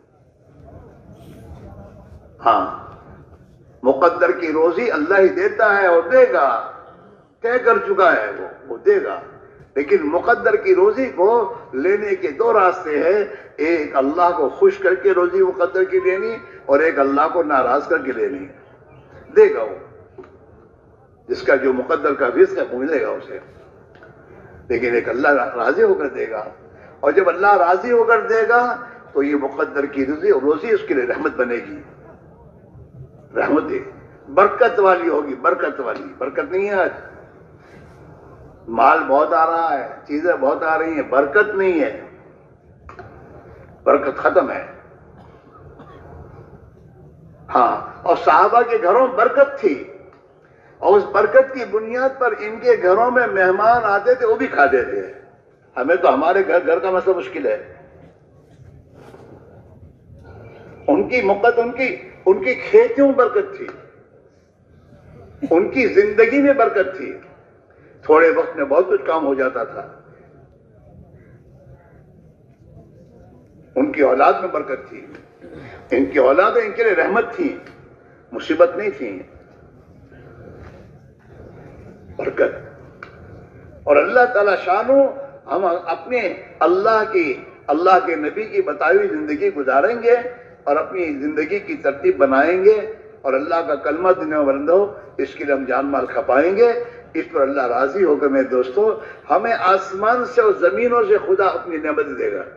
Speaker 1: ہاں، مقدر کی روزی اللہ ہی دیتا ہے اور دے گا، طے کر چکا ہے وہ وہ دے گا. لیکن مقدر کی روزی کو لینے کے دو راستے ہیں، ایک اللہ کو خوش کر کے روزی مقدر کی لینی، اور ایک اللہ کو ناراض کر کے لینی. دے گا وہ، جس کا جو مقدر کا رزق ہے وہ ملے گا اسے. لیکن ایک اللہ راضی ہو کر دے گا، اور جب اللہ راضی ہو کر دے گا تو یہ مقدر کی روزی روزی اس کے لیے رحمت بنے گی. رحمت برکت والی ہوگی، برکت والی. برکت نہیں ہے، مال بہت آ رہا ہے، چیزیں بہت آ رہی ہیں، برکت نہیں ہے، برکت ختم ہے. ہاں، اور صحابہ کے گھروں برکت تھی. اور اس برکت کی بنیاد پر ان کے گھروں میں مہمان آتے تھے، وہ بھی کھاتے تھے۔ ہمیں تو ہمارے گھر گھر کا مسئلہ مشکل ہے۔ ان کی مقدر ان کی ان کی کھیتیوں میں برکت تھی، ان کی زندگی میں برکت تھی، تھوڑے وقت میں بہت کچھ کام ہو جاتا تھا۔ ان کی اولاد میں برکت تھی، ان کی اولادیں ان کے لیے رحمت تھی، مصیبت نہیں تھی، برکت۔ اور اللہ تعالی شانو ہم اپنے اللہ کی اللہ کے نبی کی بتائی ہوئی زندگی گزاریں گے اور اپنی زندگی کی ترتیب بنائیں گے اور اللہ کا کلمہ دنیا میں بلند ہو، اس کے لیے ہم جان مال کھپائیں گے۔ اس پر اللہ راضی ہو کر میرے دوستو ہمیں آسمان سے اور زمینوں سے خدا اپنی نعمت دے گا۔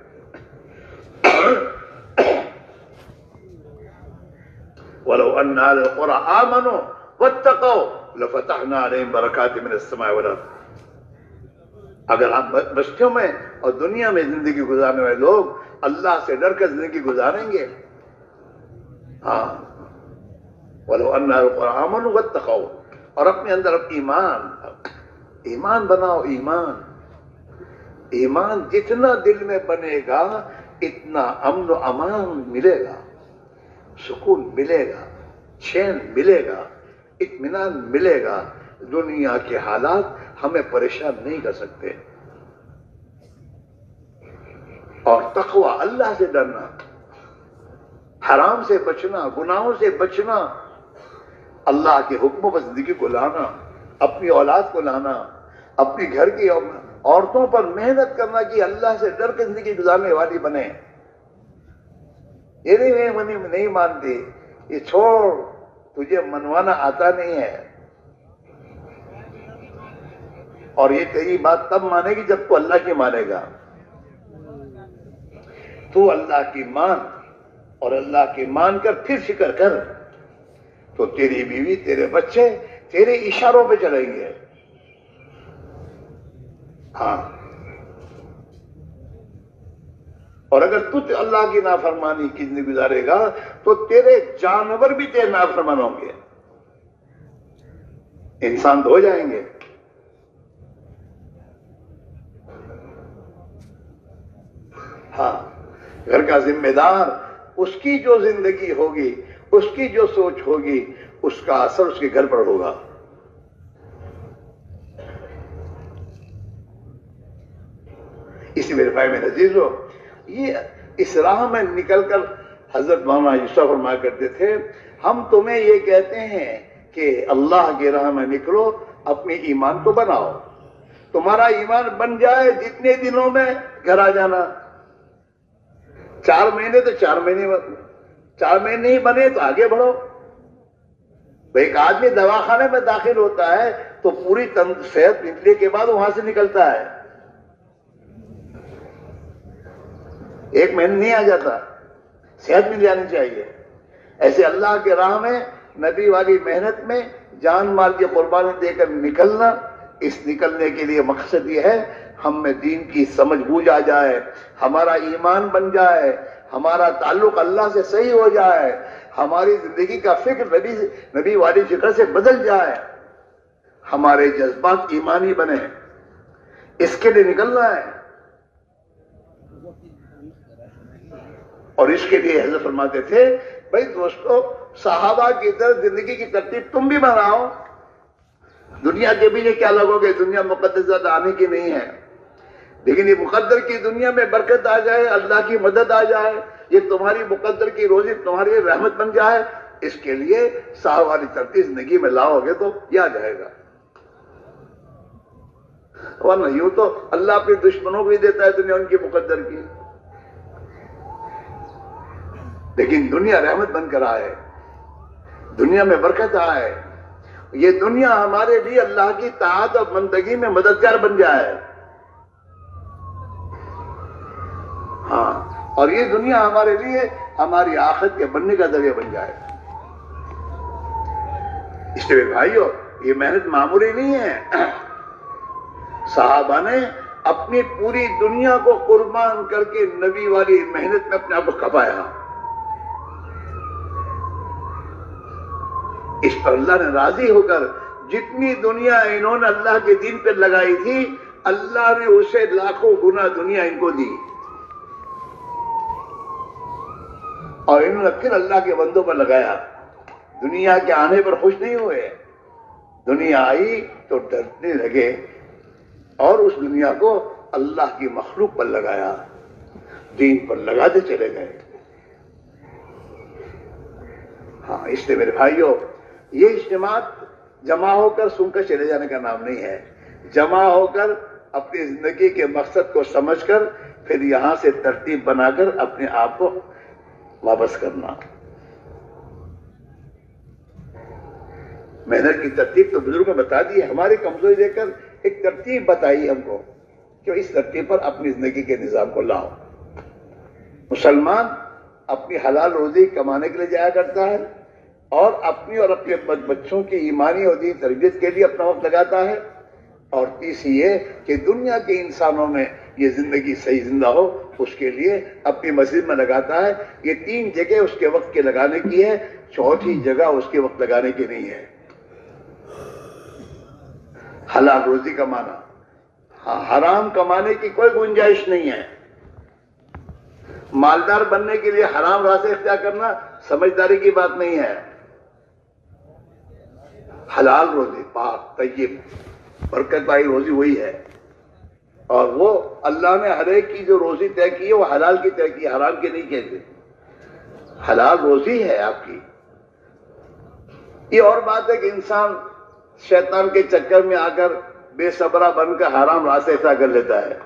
Speaker 1: وَلَوْ أَنَّ أَهْلَ الْقُرَىٰ آمَنُوا وَاتَّقَوْا لَفَتَحْنَا عَلَيْهِمْ بَرَكَاتٍ مِّنَ السَّمَاءِ وَالْأَرْضِ۔ اگر آپ بستیوں میں اور دنیا میں زندگی گزارنے والے لوگ اللہ سے ڈر کر زندگی گزاریں گے، ہاں وَلَوْ أَنَّ أَهْلَ الْقُرَىٰ آمَنُوا وَاتَّقَوْا، اور اپنے اندر ایمان ایمان بناؤ۔ ایمان ایمان جتنا دل میں بنے گا اتنا امن و امان ملے گا، سکون ملے گا، چین ملے گا، اطمینان ملے گا۔ دنیا کے حالات ہمیں پریشان نہیں کر سکتے۔ اور تقوی، اللہ سے ڈرنا، حرام سے بچنا، گناہوں سے بچنا، اللہ کے حکموں پر زندگی کو لانا، اپنی اولاد کو لانا، اپنی گھر کی عورتوں پر محنت کرنا کہ اللہ سے ڈر کے زندگی گزارنے والی بنے۔ یہ نہیں میں نہیں مانتی، یہ چھوڑ، تجھے منوانا آتا نہیں ہے، اور یہ تیری بات تب مانے گی جب تو اللہ کی مانے گا۔ تو اللہ کی مان، اور اللہ کی مان کر پھر فکر کر، تو تیری بیوی، تیرے بچے تیرے اشاروں پہ چلیں گے۔ ہاں، اور اگر تو اللہ کی نافرمانی کی زندگی گزارے گا تو تیرے جانور بھی تیرے نافرمان ہوں گے، انسان تو ہو جائیں گے۔ ہاں، گھر کا ذمہ دار، اس کی جو زندگی ہوگی، اس کی جو سوچ ہوگی، اس کا اثر اس کے گھر پر ہوگا۔ اسی میرے بھائی میرے عزیزو، یہ اس راہ میں نکل کر حضرت مولانا یوسف فرمایا کرتے تھے، ہم تمہیں یہ کہتے ہیں کہ اللہ کی راہ میں نکلو، اپنے ایمان کو بناؤ۔ تمہارا ایمان بن جائے، جتنے دنوں میں گھر آ جانا۔ چار مہینے تو چار مہینے چار مہینے نہیں بنے تو آگے بڑھو۔ ایک آدمی دواخانے میں داخل ہوتا ہے تو پوری صحت نکلنے کے بعد وہاں سے نکلتا ہے، ایک مہینے نہیں آ جاتا، صحت مل جانی چاہیے۔ ایسے اللہ کے راہ میں نبی والی محنت میں جان مال کی قربانی دے کر نکلنا، اس نکلنے کے لیے مقصد یہ ہے ہم میں دین کی سمجھ بوجھ آ جائے، ہمارا ایمان بن جائے، ہمارا تعلق اللہ سے صحیح ہو جائے، ہماری زندگی کا فکر نبی نبی والی فکر سے بدل جائے، ہمارے جذبات ایمانی بنے، اس کے لیے نکلنا ہے۔ اور اس کے لیے حضرت فرماتے تھے، بھائی دوستو، صحابہ کی طرح زندگی کی ترتیب تم بھی بناؤ۔ دنیا کے پیچھے کیا لگو گے؟ دنیا مقدس آنے کی نہیں ہے، لیکن یہ مقدر کی دنیا میں برکت آ جائے، اللہ کی مدد آ جائے، یہ تمہاری مقدر کی روزی تمہاری رحمت بن جائے، اس کے لیے صحابہ والی ترتیب زندگی میں لاؤ گے تو یہ آ جائے گا۔ ورنہ یوں تو اللہ اپنے دشمنوں کو بھی دیتا ہے دنیا ان کی مقدر کی، لیکن دنیا رحمت بن کر آئے، دنیا میں برکت آئے، یہ دنیا ہمارے لیے اللہ کی طاعت اور بندگی میں مددگار بن جائے۔ ہاں، اور یہ دنیا ہمارے لیے ہماری آخرت کے بننے کا ذریعہ بن جائے۔ اس لیے بھائیو، یہ محنت معمولی نہیں ہے۔ صحابہ نے اپنی پوری دنیا کو قربان کر کے نبی والی محنت میں اپنے آپ کو کھپایا۔ اس پر اللہ نے راضی ہو کر جتنی دنیا انہوں نے اللہ کے دین پہ لگائی تھی اللہ نے اسے لاکھوں گنا دنیا ان کو دی، اور انہوں نے پھر اللہ کے بندوں پر لگایا۔ دنیا کے آنے پر خوش نہیں ہوئے، دنیا آئی تو ڈرنے لگے اور اس دنیا کو اللہ کی مخلوق پر لگایا، دین پر لگاتے چلے گئے۔ ہاں، اس لیے میرے بھائیوں، یہ اجتماعات جمع ہو کر سن کر چلے جانے کا نام نہیں ہے، جمع ہو کر اپنی زندگی کے مقصد کو سمجھ کر پھر یہاں سے ترتیب بنا کر اپنے آپ کو واپس کرنا۔ محنت کی ترتیب تو بزرگوں نے بتا دی ہے، ہماری کمزوری دیکھ کر ایک ترتیب بتائی ہم کو کہ اس ترتیب پر اپنی زندگی کے نظام کو لاؤ۔ مسلمان اپنی حلال روزی کمانے کے لیے جایا کرتا ہے اور اپنی اور اپنے بچوں کی ایمانی اور دینی تربیت کے لیے اپنا وقت لگاتا ہے، اور تیسری یہ کہ دنیا کے انسانوں میں یہ زندگی صحیح زندہ ہو اس کے لیے اپنی مسجد میں لگاتا ہے۔ یہ تین جگہ اس کے وقت کے لگانے کی ہے، چوتھی جگہ اس کے وقت لگانے کی نہیں ہے۔ حلال روزی کمانا، ہاں، حرام کمانے کی کوئی گنجائش نہیں ہے۔ مالدار بننے کے لیے حرام راستے اختیار کرنا سمجھداری کی بات نہیں ہے۔ حلال روزی، پاک طیب برکت والی روزی وہی ہے، اور وہ اللہ نے ہر ایک کی جو روزی طے کی ہے وہ حلال کی طے کی ہے، حرام کی نہیں کہتے۔ حلال روزی ہے آپ کی۔ یہ اور بات ہے کہ انسان شیطان کے چکر میں آ کر بے صبرہ بن کر حرام راستے اختیار کر لیتا ہے،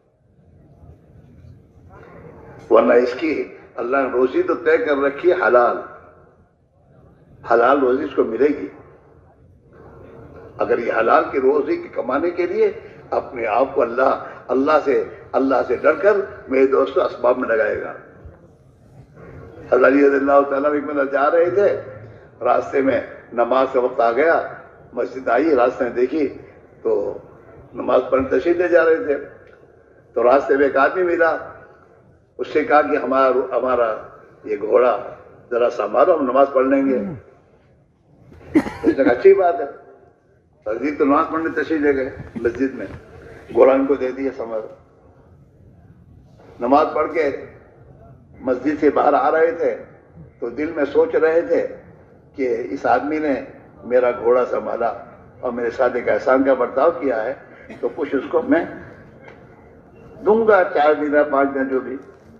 Speaker 1: ورنہ اس کی اللہ نے روزی تو طے کر رکھی ہے، حلال حلال روزی اس کو ملے گی۔ اگر یہ حلال کی روزی کی کمانے کے لیے اپنے آپ کو اللہ اللہ سے اللہ سے ڈر کر میرے دوستوں اسباب میں لگائے گا۔ حضرت علی رضی اللہ تعالیٰ ایک منٹ جا رہے تھے، راستے میں نماز کا وقت آ گیا، مسجد آئی، راستے میں دیکھی تو نماز پڑھنے تشریف لے جا رہے تھے، تو راستے میں ایک آدمی ملا، اس سے کہا کہ ہمارا ہمارا یہ گھوڑا ذرا سنبھالو، ہم نماز پڑھ لیں گے۔ اس نے کہا اچھی بات ہے، تو نماز پڑھنے تشریف لے گئے مسجد میں، گھوڑا ان کو دے دیا سنبھالو۔ نماز پڑھ کے مسجد سے باہر آ رہے تھے تو دل میں سوچ رہے تھے کہ اس آدمی نے میرا گھوڑا سنبھالا اور میرے ساتھ ایک احسان کا برتاؤ کیا ہے، تو کچھ اس کو میں دوں گا، چار دن پانچ دن جو بھی۔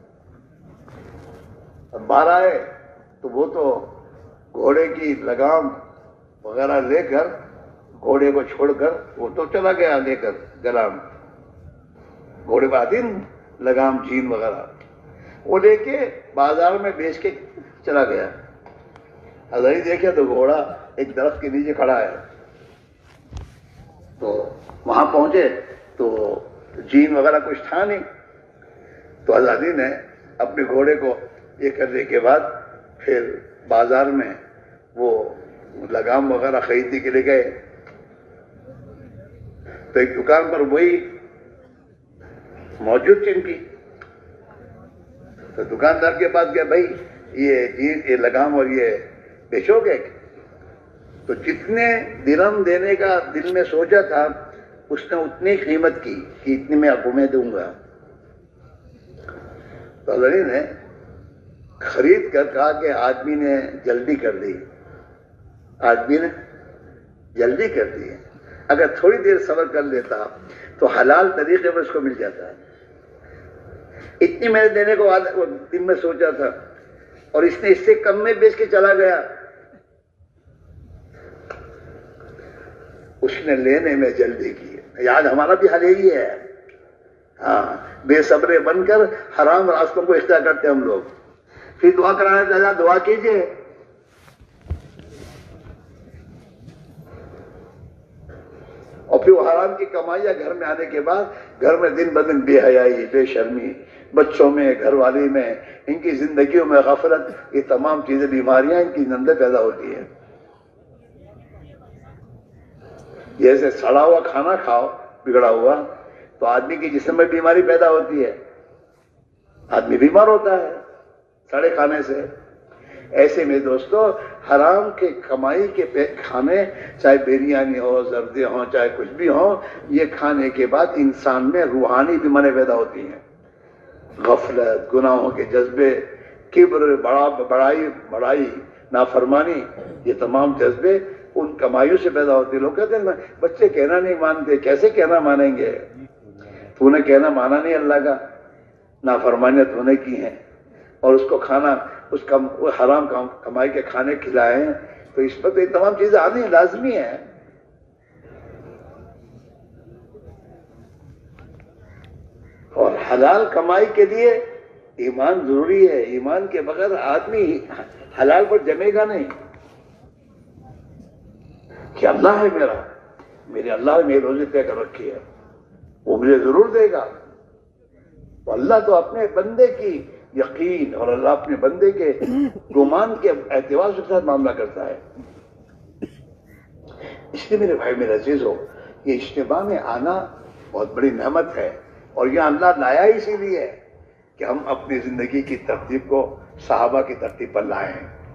Speaker 1: اب باہر آئے تو وہ تو گھوڑے کی لگام وغیرہ لے کر، گھوڑے کو چھوڑ کر وہ تو چلا گیا لے کر گلام، گھوڑے پر آتی لگام جین وغیرہ، وہ لے کے بازار میں بیچ کے چلا گیا۔ حضرت دیکھے تو گھوڑا ایک درخت کے نیچے کھڑا ہے، تو وہاں پہنچے تو جین وغیرہ کچھ تھا نہیں، تو آزادی نے اپنے گھوڑے کو یہ کرنے کے بعد پھر بازار میں وہ لگام وغیرہ خریدنے کے لیے گئے، تو ایک دکان پر وہی موجود تھی ان کی، تو دکاندار کے پاس گیا، بھائی یہ جین یہ لگام اور یہ بیچو گے؟ تو جتنے درہم دینے کا دل میں سوچا تھا اس نے اتنی قیمت کی کہ اتنی میں آپ کو میں دوں گا۔ تو اللہ نے خرید کر کہا کہ آدمی نے جلدی کر دی، آدمی نے جلدی کر دی، اگر تھوڑی دیر صبر کر لیتا تو حلال طریقے پر اس کو مل جاتا ہے۔ اتنی میں دینے کو دن میں سوچا تھا اور اس نے اس سے کم میں بیچ کے چلا گیا، اس نے لینے میں جلدی کی۔ یاد ہمارا بھی حال یہی ہے، ہاں، بے صبرے بن کر حرام راستوں کو اختیار کرتے ہیں ہم لوگ۔ پھر دعا کرانے چاہتا دعا کیجئے، اور پھر وہ حرام کی کمائیاں گھر میں آنے کے بعد گھر میں دن بدن بے حیائی، بے شرمی، بچوں میں، گھر والی میں، ان کی زندگیوں میں غفلت، یہ تمام چیزیں بیماریاں ان کی اندر پیدا ہوتی ہیں۔ جیسے سڑا ہوا کھانا کھاؤ بگڑا ہوا تو آدمی کے جسم میں بیماری پیدا ہوتی ہے، آدمی بیمار ہوتا ہے سڑے کھانے سے۔ ایسے میں دوستو حرام کے کمائی کے کھانے، چاہے بریانی ہو، زردے ہوں، چاہے کچھ بھی ہو، یہ کھانے کے بعد انسان میں روحانی بیماریاں پیدا ہوتی ہیں، غفلت، گناہوں کے جذبے، کبر، بڑا بڑائی بڑائی نافرمانی، یہ تمام جذبے ان کمائیوں سے پیدا ہوتے ہیں۔ لوگ کہتے ہیں بچے کہنا نہیں مانتے، کیسے کہنا مانیں گے؟ تو نے کہنا مانا نہیں اللہ کا، نافرمانیاں تو نے کی ہیں، اور اس کو کھانا، اس کا حرام کمائی کے کھانے کھلائے ہیں، تو اس پر تو یہ تمام چیزیں آنی لازمی ہیں۔ اور حلال کمائی کے لیے ایمان ضروری ہے، ایمان کے بغیر آدمی حلال پر جمے گا نہیں، کہ اللہ ہے میرا، میرے اللہ نے میری روزی طے کر رکھی ہے، وہ مجھے ضرور دے گا۔ تو اللہ تو اپنے بندے کی یقین اور اللہ اپنے بندے کے گمان کے اعتبار کے ساتھ معاملہ کرتا ہے۔ اس لیے میرے بھائی میرے عزیز ہو، یہ اجتماع میں آنا بہت بڑی نعمت ہے، اور یہ اللہ لایا اسی لیے ہے کہ ہم اپنی زندگی کی ترتیب کو صحابہ کی ترتیب پر لائیں،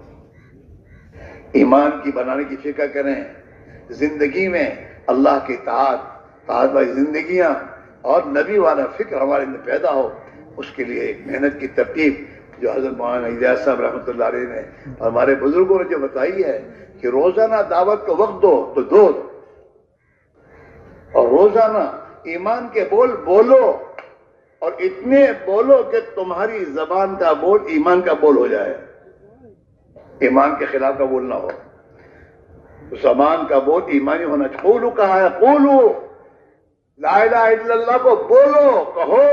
Speaker 1: ایمان کی بنانے کی فکر کریں، زندگی میں اللہ کی طاعت طاعت والی زندگیاں اور نبی والا فکر ہمارے اندر پیدا ہو، اس کے لیے ایک محنت کی ترتیب جو حضرت مولانا الیاس صاحب رحمۃ اللہ علیہ نے اور ہمارے بزرگوں نے جو بتائی ہے کہ روزانہ دعوت کو وقت دو تو دو، اور روزانہ ایمان کے بول بولو، اور اتنے بولو کہ تمہاری زبان کا بول ایمان کا بول ہو جائے، ایمان کے خلاف کا بول نہ ہو، زبان کا بول ایمانی ہونا چاہیے۔ قولو کہا ہے، قولو لا الہ الا اللہ کو بولو، کہو،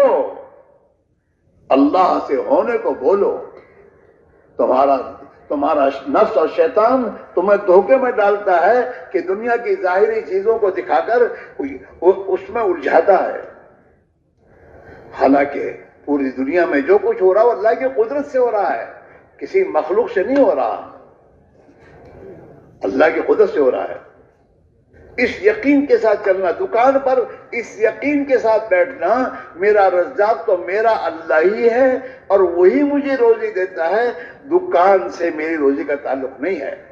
Speaker 1: اللہ سے ہونے کو بولو۔ تمہارا تمہارا نفس اور شیطان تمہیں دھوکے میں ڈالتا ہے کہ دنیا کی ظاہری چیزوں کو دکھا کر اس میں الجھاتا ہے، حالانکہ پوری دنیا میں جو کچھ ہو رہا ہے وہ اللہ کی قدرت سے ہو رہا ہے، کسی مخلوق سے نہیں ہو رہا، اللہ کی قدرت سے ہو رہا ہے۔ اس یقین کے ساتھ چلنا، دکان پر اس یقین کے ساتھ بیٹھنا میرا رزاق تو میرا اللہ ہی ہے اور وہی مجھے روزی دیتا ہے، دکان سے میری روزی کا تعلق نہیں ہے،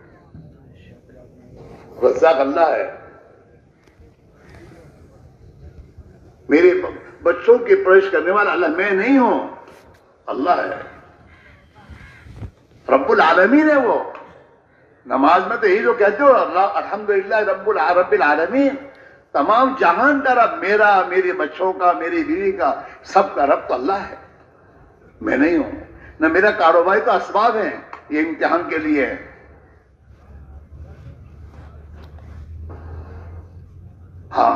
Speaker 1: رزاق اللہ ہے۔ میرے بچوں کی پرورش کرنے والا اللہ، میں نہیں ہوں، اللہ ہے، رب العالمین ہے وہ۔ نماز میں تو یہی جو کہتے ہو، الحمدللہ رب رب العالمین، تمام جہان کا رب، میرا، میرے بچوں کا، میری بیوی کا، سب کا رب تو اللہ ہے، میں نہیں ہوں۔ نہ میرا کاروباری تو اسباب ہیں، یہ امتحان کے لیے ہے۔ ہاں،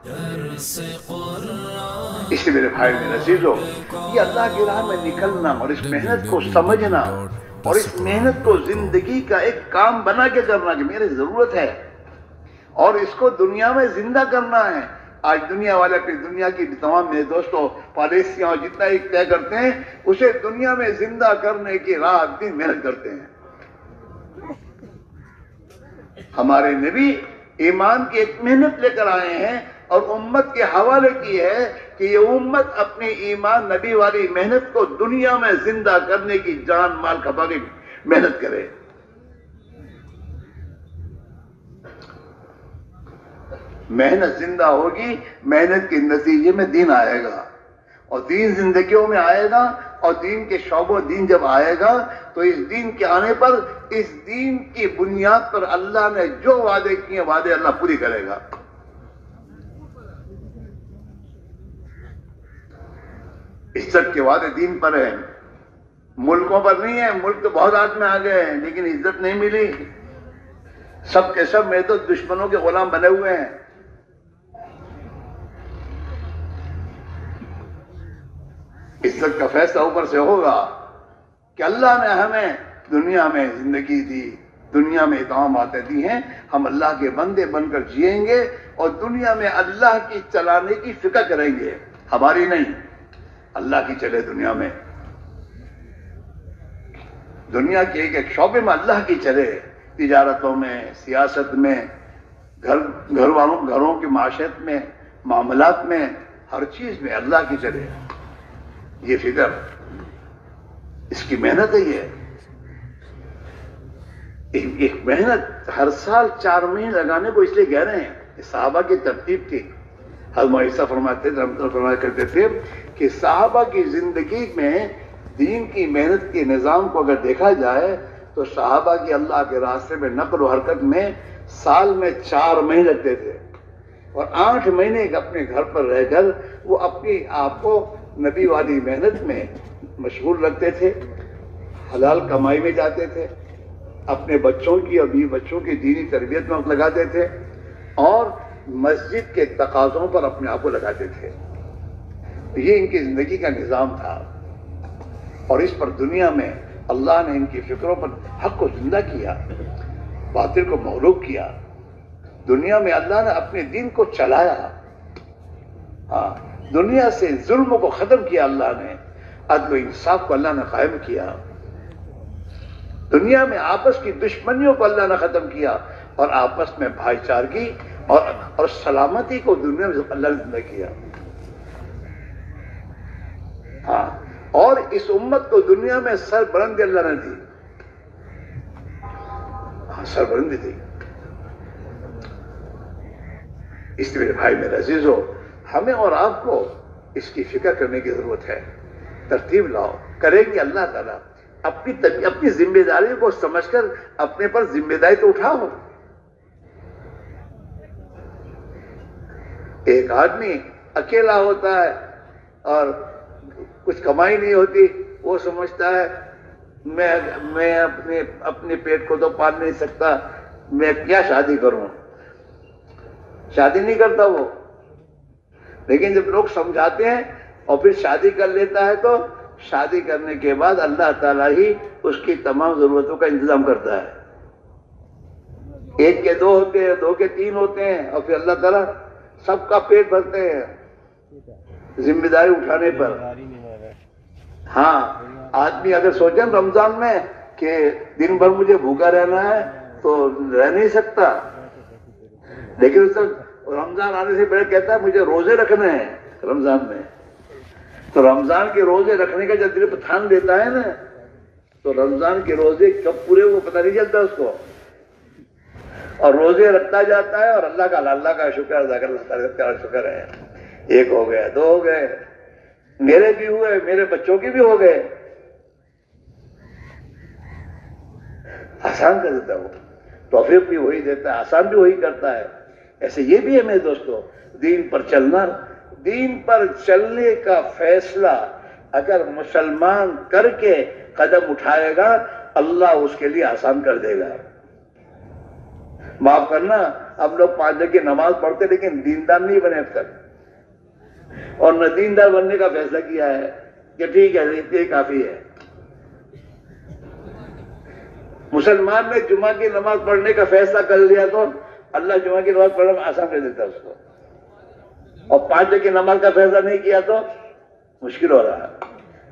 Speaker 1: اس لیے میرے بھائی میرے عزیزو، یہ اللہ کی راہ میں نکلنا اور اس محنت کو سمجھنا اور اس محنت کو زندگی کا ایک کام بنا کے کرنا کہ میری ضرورت ہے، اور اس کو دنیا میں زندہ کرنا ہے۔ آج دنیا والے اپنی دنیا کی تمام میرے دوستوں پالیسیاں اور جتنا ایک طے کرتے ہیں، اسے دنیا میں زندہ کرنے کی رات دن محنت کرتے ہیں۔ ہمارے نبی ایمان کی ایک محنت لے کر آئے ہیں اور امت کے حوالے کی ہے کہ یہ امت اپنی ایمان نبی والی محنت کو دنیا میں زندہ کرنے کی جان مال کھپا کے محنت کرے۔ محنت زندہ ہوگی، محنت کے نتیجے میں دین آئے گا، اور دین زندگیوں میں آئے گا، اور دین کے شعبوں دین جب آئے گا تو اس دین کے آنے پر اس دین کی بنیاد پر اللہ نے جو وعدے کیے وعدے اللہ پوری کرے گا۔ عزت کے وعدے دین پر ہیں، ملکوں پر نہیں ہیں، ملک تو بہت ہاتھ میں آ گئے ہیں لیکن عزت نہیں ملی، سب کے سب میرے تو دشمنوں کے غلام بنے ہوئے ہیں۔ عزت کا فیصلہ اوپر سے ہوگا کہ اللہ نے ہمیں دنیا میں زندگی دی، دنیا میں تمام باتیں دی ہیں، ہم اللہ کے بندے بن کر جیئیں گے اور دنیا میں اللہ کی چلانے کی فکر کریں گے، ہماری نہیں، اللہ کی چلے دنیا میں، دنیا کے ایک ایک شعبے میں اللہ کی چلے، تجارتوں میں، سیاست میں، گھر گھر والوں گھروں کی معاشرت میں، معاملات میں، ہر چیز میں اللہ کی چلے، یہ فکر، اس کی محنت ہے یہ۔ ایک محنت ہر سال چار مہینے لگانے کو اس لیے کہہ رہے ہیں، صحابہ کی ترتیب تھی۔ حضرت معیسہ فرماتے تھے، رحمۃ اللہ فرمایا کرتے تھے کہ صحابہ کی زندگی میں دین کی محنت کے نظام کو اگر دیکھا جائے تو صحابہ کی اللہ کے راستے میں نقل و حرکت میں سال میں چار مہینے لگتے تھے، اور آٹھ مہینے اپنے گھر پر رہ کر وہ اپنی آپ کو نبی والی محنت میں مشغول رکھتے تھے، حلال کمائی میں جاتے تھے، اپنے بچوں کی اور بیوی بچوں کی دینی تربیت میں وقت لگاتے تھے، اور مسجد کے تقاضوں پر اپنے آپ کو لگاتے تھے۔ یہ ان کی زندگی کا نظام تھا، اور اس پر دنیا میں اللہ نے ان کی فکروں پر حق کو زندہ کیا، باطل کو مغلوب کیا۔ دنیا میں اللہ نے اپنے دین کو چلایا، ہاں دنیا سے ظلم کو ختم کیا، اللہ نے عدل و انصاف کو اللہ نے قائم کیا، دنیا میں آپس کی دشمنیوں کو اللہ نے ختم کیا، اور آپس میں بھائی چارگی اور اور سلامتی کو دنیا میں اللہ نے زندہ کیا۔ ہاں اور اس امت کو دنیا میں سر بلندی اللہ نے دی، ہاں سر بلندی دی۔ اس لیے میرے بھائی میرے عزیزو، ہمیں اور آپ کو اس کی فکر کرنے کی ضرورت ہے۔ ترتیب لاؤ، کریں گے اللہ تعالیٰ۔ اپنی اپنی ذمہ داری کو سمجھ کر اپنے پر ذمہ داری تو اٹھاؤ۔ ایک آدمی اکیلا ہوتا ہے اور کچھ کمائی نہیں ہوتی، وہ سمجھتا ہے میں میں اپنے اپنے پیٹ کو تو پال نہیں سکتا، میں کیا شادی کروں، شادی نہیں کرتا وہ۔ لیکن جب لوگ سمجھاتے ہیں اور پھر شادی کر لیتا ہے تو شادی کرنے کے بعد اللہ تعالیٰ ہی اس کی تمام ضرورتوں کا انتظام کرتا ہے۔ ایک کے دو ہوتے ہیں، دو کے تین ہوتے ہیں، اور پھر اللہ تعالیٰ سب کا پیٹ بھرتے ہیں ذمہ داری اٹھانے پر۔ ہاں آدمی اگر سوچیں رمضان میں کہ دن بھر مجھے بھوکا رہنا ہے تو رہ نہیں سکتا، لیکن اس رمضان آنے سے پہلے کہتا ہے مجھے روزے رکھنے ہیں رمضان میں، تو رمضان کے روزے رکھنے کا جب دل پہ ٹھان دیتا ہے نا، تو رمضان کے روزے کب پورے وہ پتہ نہیں چلتا اس کو، اور روزے رکھتا جاتا ہے، اور اللہ کا اللہ کا شکر ادا کر، اللہ تعالیٰ کا شکر ہے، ایک ہو گیا، دو ہو گئے، میرے بھی ہوئے، میرے بچوں کے بھی ہو گئے۔ آسان کر دیتا ہے وہ، توفیق بھی وہی دیتا ہے، آسان بھی وہی کرتا ہے۔ ایسے یہ بھی ہے میرے دوستو، دین پر چلنا، دین پر چلنے کا فیصلہ اگر مسلمان کر کے قدم اٹھائے گا، اللہ اس کے لیے آسان کر دے گا۔ معاف کرنا، ہم لوگ پانچ وقت کی نماز پڑھتے لیکن دیندار نہیں بنے اب تک، اور نہ دیندار بننے کا فیصلہ کیا ہے کہ ٹھیک ہے یہ کافی ہے۔ مسلمان نے جمعہ کی نماز پڑھنے کا فیصلہ کر لیا تو اللہ جمعہ کی نماز پڑھنے میں آسان کر دیتا اس کو، اور پانچ وقت کی نماز کا فیصلہ نہیں کیا تو مشکل ہو رہا ہے۔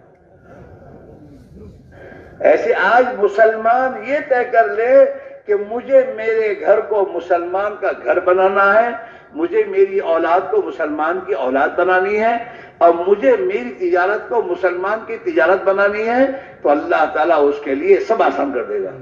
Speaker 1: ایسے آج مسلمان یہ طے کر لے کہ مجھے میرے گھر کو مسلمان کا گھر بنانا ہے، مجھے میری اولاد کو مسلمان کی اولاد بنانی ہے، اور مجھے میری تجارت کو مسلمان کی تجارت بنانی ہے، تو اللہ تعالیٰ اس کے لیے سب آسان کر دے گا۔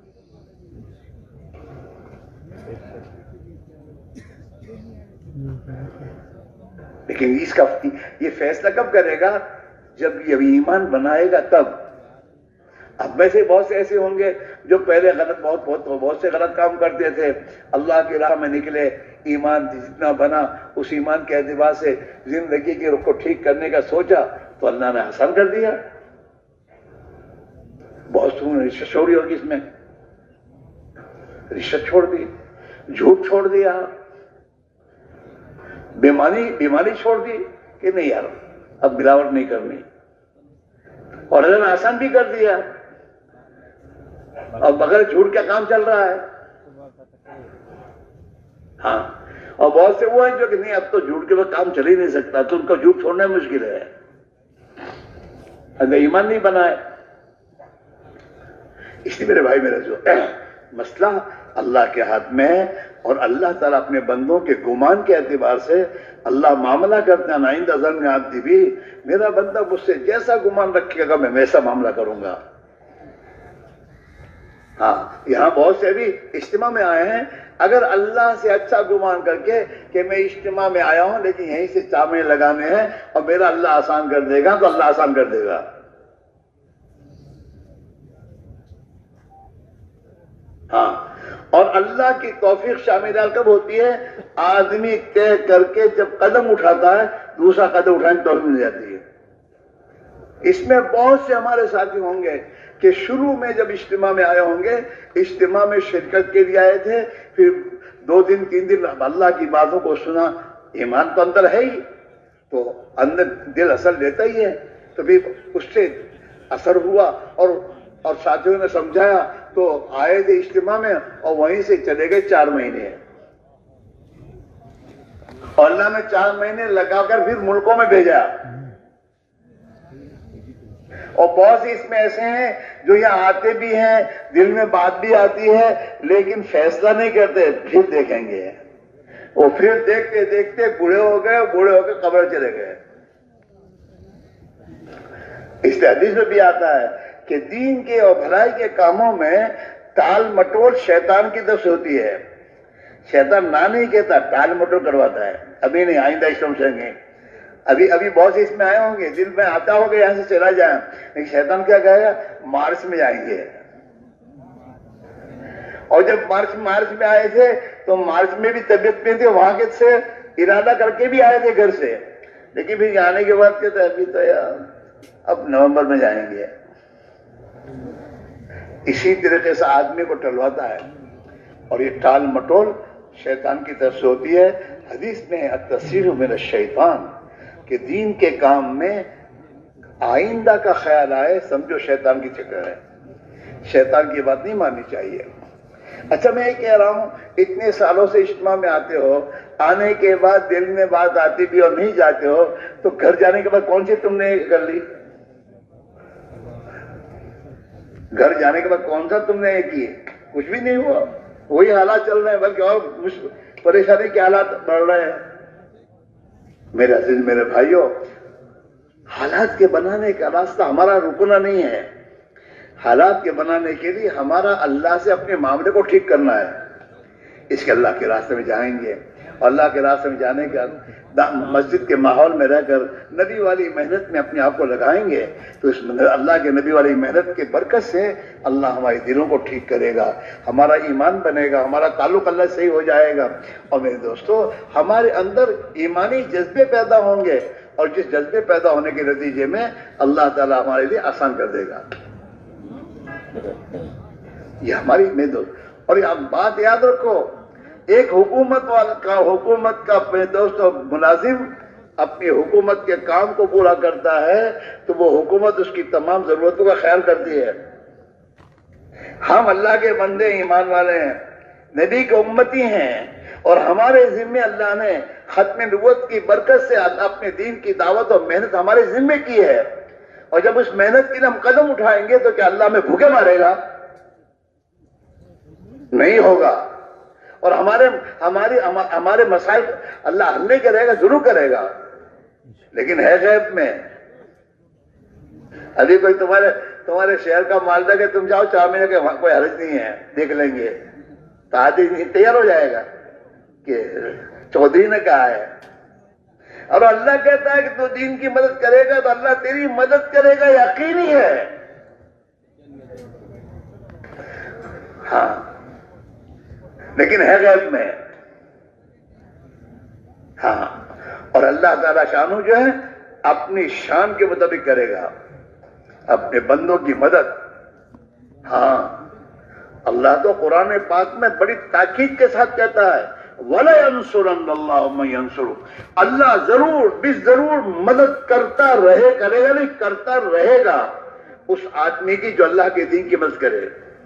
Speaker 1: لیکن اس کا یہ فیصلہ کب کرے گا؟ جب یہ ایمان بنائے گا تب۔ اب ویسے بہت سے ایسے ہوں گے جو پہلے غلط بہت بہت بہت سے غلط کام کرتے تھے، اللہ کی راہ میں نکلے، ایمان جتنا بنا اس ایمان کے اعتبار سے زندگی کے رخ کو ٹھیک کرنے کا سوچا تو اللہ نے آسان کر دیا۔ بہت سو رشوت چھوڑی ہوگی، اس میں رشوت چھوڑ دی، جھوٹ چھوڑ دیا، بیماری بیماری چھوڑ دی کہ نہیں یار اب ملاوٹ نہیں کرنی، اور اللہ نے آسان بھی کر دیا۔ اور بغیر جھوٹ کا کام چل رہا ہے، ہاں، اور بہت سے وہ ہیں جو کہ نہیں اب تو جھوٹ کے بعد کام چل ہی نہیں سکتا، تو ان کا جھوٹ چھوڑنا مشکل ہے اگر ایمان نہیں بنا ہے۔ اس لیے میرے بھائی میرے جو مسئلہ اللہ کے ہاتھ میں ہے، اور اللہ تعالیٰ اپنے بندوں کے گمان کے اعتبار سے اللہ معاملہ کرتے ہیں، آئندہ ظن عبدی بھی، میرا بندہ مجھ سے جیسا گمان رکھے گا میں ویسا معاملہ کروں گا۔ ہاں یہاں بہت سے بھی اجتماع میں آئے ہیں، اگر اللہ سے اچھا گمان کر کے کہ میں اجتماع میں آیا ہوں لیکن یہیں سے چار مہینے لگانے ہیں اور میرا اللہ آسان کر دے گا، تو اللہ آسان کر دے گا۔ ہاں، اور اللہ کی توفیق شامل کب ہوتی ہے؟ آدمی طے کر کے جب قدم اٹھاتا ہے دوسرا قدم اٹھانے کی توفیق مل جاتی ہے۔ اس میں بہت سے ہمارے ساتھی ہوں گے کہ شروع میں جب اجتماع میں آئے ہوں گے، اجتماع میں شرکت کے لیے آئے تھے، پھر دو دن تین دن اللہ کی باتوں کو سنا، ایمان تو اندر ہے ہی، تو اندر دل اثر لیتا ہی ہے، تو پھر اس سے اثر ہوا اور اور ساتھیوں نے سمجھایا تو آئے تھے اجتماع میں اور وہیں سے چلے گئے چار مہینے، اور اللہ نے چار مہینے لگا کر پھر ملکوں میں بھیجا۔ اور بہت سے اس میں ایسے ہیں جو یہاں آتے بھی ہیں، دل میں بات بھی آتی ہے لیکن فیصلہ نہیں کرتے، پھر دیکھیں گے، وہ پھر دیکھتے دیکھتے بوڑھے ہو گئے، بوڑھے ہو کے قبر چلے گئے۔ اس حدیث میں بھی آتا ہے کہ دین کے اور بھلائی کے کاموں میں ٹال مٹول شیطان کی طرف سے ہوتی ہے۔ شیطان نہ نہیں کہتا، ٹال مٹول کرواتا ہے۔ ابھی نہیں، آئندہ اسلام سے گے، ابھی ابھی بہت سے اس میں آئے ہوں گے، دل میں آتا ہوگا یہاں سے چلا جائیں، لیکن شیطان کیا کہے گا؟ مارچ میں جائیں گے۔ اور جب مارچ مارچ میں آئے تھے تو مارچ میں بھی طبیعت میں تھے، وہاں کے سے ارادہ کر کے بھی آئے تھے گھر سے، لیکن پھر آنے کے بعد کہتے ہیں ابھی تو یار اب نومبر میں جائیں گے۔ اسی طریقے سے آدمی کو ٹلواتا ہے، اور یہ ٹال مٹول شیطان کی طرف سے ہوتی ہے۔ حدیث میں التسخیر من الشیطان، کہ دین کے کام میں آئندہ کا خیال آئے سمجھو شیطان کی چکر ہے، شیطان کی بات نہیں ماننی چاہیے۔ اچھا میں یہ کہہ رہا ہوں، اتنے سالوں سے اجتماع میں آتے ہو، آنے کے بعد دل میں بات آتی بھی اور نہیں جاتے ہو، تو گھر جانے کے بعد کون سی تم نے کر لی؟ گھر جانے کے بعد کون سا تم نے یہ کی؟ کچھ بھی نہیں ہوا، وہی حالات چل رہے ہیں، بلکہ اور پریشانی کے حالات بڑھ رہے ہیں۔ میرے عزیز میرے بھائیوں، حالات کے بنانے کا راستہ ہمارا رکنا نہیں ہے، حالات کے بنانے کے لیے ہمارا اللہ سے اپنے معاملے کو ٹھیک کرنا ہے۔ اس کے اللہ کے راستے میں جائیں گے، اور اللہ کے راستے میں جانے کا مسجد کے ماحول میں رہ کر نبی والی محنت میں اپنے آپ کو لگائیں گے، تو اس اللہ کے نبی والی محنت کے برکت سے اللہ ہمارے دلوں کو ٹھیک کرے گا، ہمارا ایمان بنے گا، ہمارا تعلق اللہ سے صحیح ہو جائے گا۔ اور میرے دوستو، ہمارے اندر ایمانی جذبے پیدا ہوں گے، اور جس جذبے پیدا ہونے کے نتیجے میں اللہ تعالیٰ ہمارے لیے آسان کر دے گا۔ یہ ہماری میں دوست، اور یہ بات یاد رکھو، ایک حکومت والا کا حکومت کا اپنے دوست ملازم اپنی حکومت کے کام کو پورا کرتا ہے تو وہ حکومت اس کی تمام ضرورتوں کا خیال کرتی ہے۔ ہم اللہ کے بندے ایمان والے ہیں، نبی کے امتی ہیں، اور ہمارے ذمے اللہ نے ختم نبوت کی برکت سے اپنے دین کی دعوت اور محنت ہمارے ذمے کی ہے، اور جب اس محنت کے لیے ہم قدم اٹھائیں گے تو کیا اللہ ہمیں بھوکے مارے گا؟ نہیں ہوگا۔ اور ہمارے ہماری ہمارے مسائل اللہ حل نہیں کرے گا، ضرور کرے گا، لیکن ہے غیب میں۔ ابھی کوئی تمہارے تمہارے شہر کا مالدہ کہ تم جاؤ چار مہینے کے، وہاں کوئی حرج نہیں ہے، دیکھ لیں گے، تو آدمی تیار ہو جائے گا کہ چودھری نے کہا ہے۔ اور اللہ کہتا ہے کہ تو دین کی مدد کرے گا تو اللہ تیری مدد کرے گا، یقینی ہے۔ ہاں، لیکن ہے غیب میں۔ ہاں، اور اللہ تعالیٰ شانو جو ہے اپنی شان کے مطابق کرے گا اپنے بندوں کی مدد۔ ہاں، اللہ تو قرآن پاک میں بڑی تاکید کے ساتھ کہتا ہے وَلَيَنْصُرَنَّ اللَّهُ مَن يَنْصُرُهُ، اللہ ضرور بس ضرور مدد کرتا رہے، کرے گا نہیں، کرتا رہے گا اس آدمی کی جو اللہ کے دین کی مدد کرے۔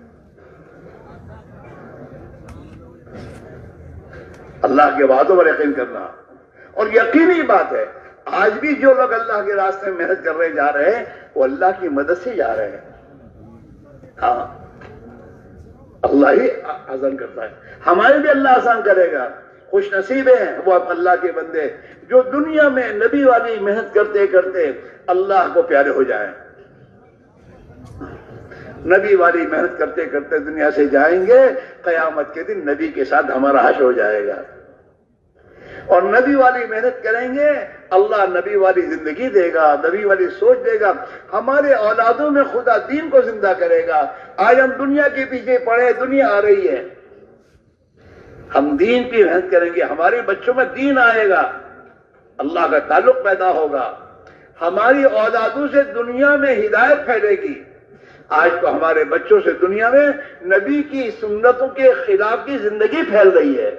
Speaker 1: اللہ کے وعدوں پر یقین کرنا، اور یقینی بات ہے آج بھی جو لوگ اللہ کے راستے میں محنت کر رہے جا رہے ہیں وہ اللہ کی مدد سے جا رہے ہیں۔ ہاں، اللہ ہی آسان کرتا ہے، ہمارے بھی اللہ آسان کرے گا۔ خوش نصیب ہیں وہ اللہ کے بندے جو دنیا میں نبی والی محنت کرتے کرتے اللہ کو پیارے ہو جائیں۔ نبی والی محنت کرتے کرتے دنیا سے جائیں گے، قیامت کے دن نبی کے ساتھ ہمارا حشر ہو جائے گا، اور نبی والی محنت کریں گے، اللہ نبی والی زندگی دے گا، نبی والی سوچ دے گا، ہمارے اولادوں میں خدا دین کو زندہ کرے گا۔ آج ہم دنیا کے پیچھے پڑے، دنیا آ رہی ہے، ہم دین کی محنت کریں گے، ہمارے بچوں میں دین آئے گا، اللہ کا تعلق پیدا ہوگا، ہماری اولادوں سے دنیا میں ہدایت پھیلے گی۔ آج تو ہمارے بچوں سے دنیا میں نبی کی سنتوں کے خلاف کی زندگی پھیل رہی ہے۔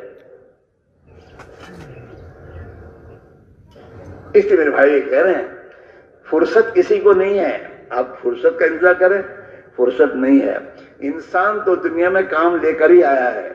Speaker 1: اس لیے میرے بھائی کہہ رہے ہیں فرصت کسی کو نہیں ہے، آپ فرصت کا انتظار کریں، فرصت نہیں ہے۔ انسان تو دنیا میں کام لے کر ہی آیا ہے۔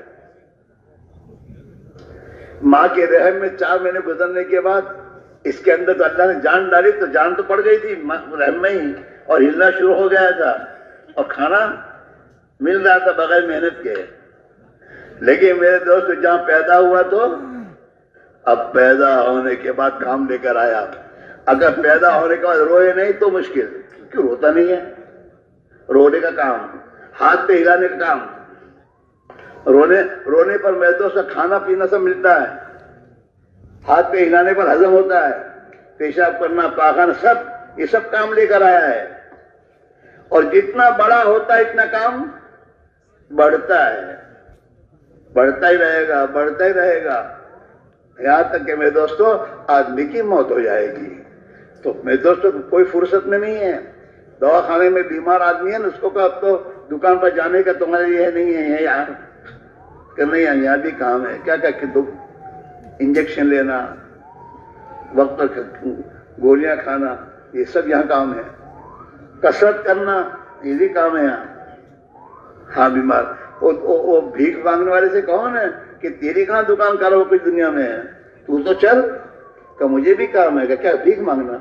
Speaker 1: ماں کے رحم میں چار مہینے گزرنے کے بعد اس کے اندر تو اللہ نے جان ڈالی، تو جان تو پڑ گئی تھی رحم میں ہی، اور ہلنا شروع ہو گیا تھا، اور کھانا مل رہا تھا بغیر محنت کے۔ لیکن میرے دوست جہاں پیدا ہوا تو اب پیدا ہونے کے بعد کام لے کر آیا۔ اگر پیدا ہونے کے بعد روئے نہیں تو مشکل، کیوں روتا نہیں ہے؟ رونے کا کام، ہاتھ پہ ہلانے کا کام، رونے رونے پر میرے دوست کھانا پینا سب ملتا ہے، ہاتھ پہ ہلانے پر ہضم ہوتا ہے، پیشاب کرنا، پاخانہ، سب یہ سب کام لے کر آیا ہے۔ اور جتنا بڑا ہوتا ہے اتنا کام بڑھتا ہے، بڑھتا ہی رہے گا، بڑھتا ہی رہے گا، یہاں تک کہ میرے دوستو آدمی کی موت ہو جائے گی۔ تو میرے دوستو کوئی فرصت میں نہیں ہے۔ دواخانے میں بیمار آدمی ہے نا، اس کو کہا اب تو دکان پر جانے کا تمہارے یہ نہیں ہے، یہاں کہ نہیں ہے، یہاں بھی کام ہے، کیا کیا کہ انجیکشن لینا، وقت پر گولیاں کھانا، یہ سب یہاں کام ہے، کسرت کرنا یہ بھی کام ہے یہاں۔ ہاں بیمار وہ بھیک مانگنے والے سے کون ہے کہ تیری کہاں دکان کارو کچھ دنیا میں ہے، تو تو چل کہ مجھے بھی کام ہے، کہ کیا بھیک مانگنا؟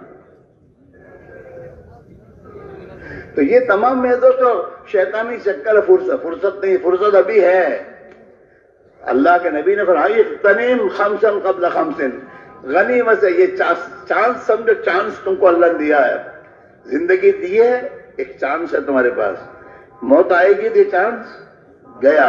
Speaker 1: تو یہ تمام میرے دوستو شیطانی چکر ہے۔ فرصت فرصت نہیں، فرصت ابھی ہے۔ اللہ کے نبی نے فرمایا تنیم خمسن قبل خمسن، غنیمت ہے، یہ چانس سمجھو، چانس تم کو اللہ نے دیا ہے، زندگی دی ہے، ایک چانس ہے تمہارے پاس، موت آئے گی تو یہ چانس گیا،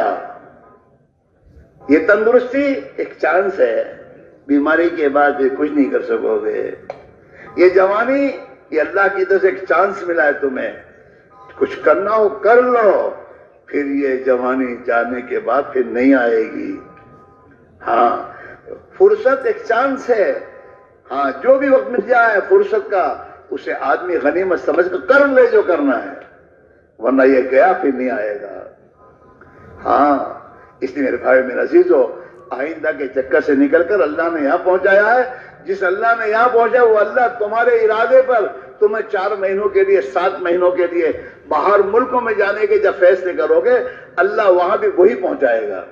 Speaker 1: یہ تندرستی ایک چانس ہے، بیماری کے بعد یہ کچھ نہیں کر سکو گے، یہ جوانی یہ اللہ کی طرف سے ایک چانس ملا ہے تمہیں، کچھ کرنا ہو کر لو، پھر یہ جوانی جانے کے بعد پھر نہیں آئے گی۔ ہاں فرصت ایک چانس ہے، ہاں جو بھی وقت مل جائے فرصت کا اسے آدمی غنیمت سمجھ کر کر لے جو کرنا ہے، ورنہ یہ گیا پھر نہیں آئے گا۔ ہاں اس لیے میرے بھائی میرے عزیزو، آئندہ کے چکر سے نکل کر اللہ نے یہاں پہنچایا ہے، جس اللہ نے یہاں پہنچا وہ اللہ تمہارے ارادے پر تمہیں چار مہینوں کے لیے، سات مہینوں کے لیے باہر ملکوں میں جانے کے جب فیصلے کرو گے اللہ وہاں بھی وہی پہنچائے گا۔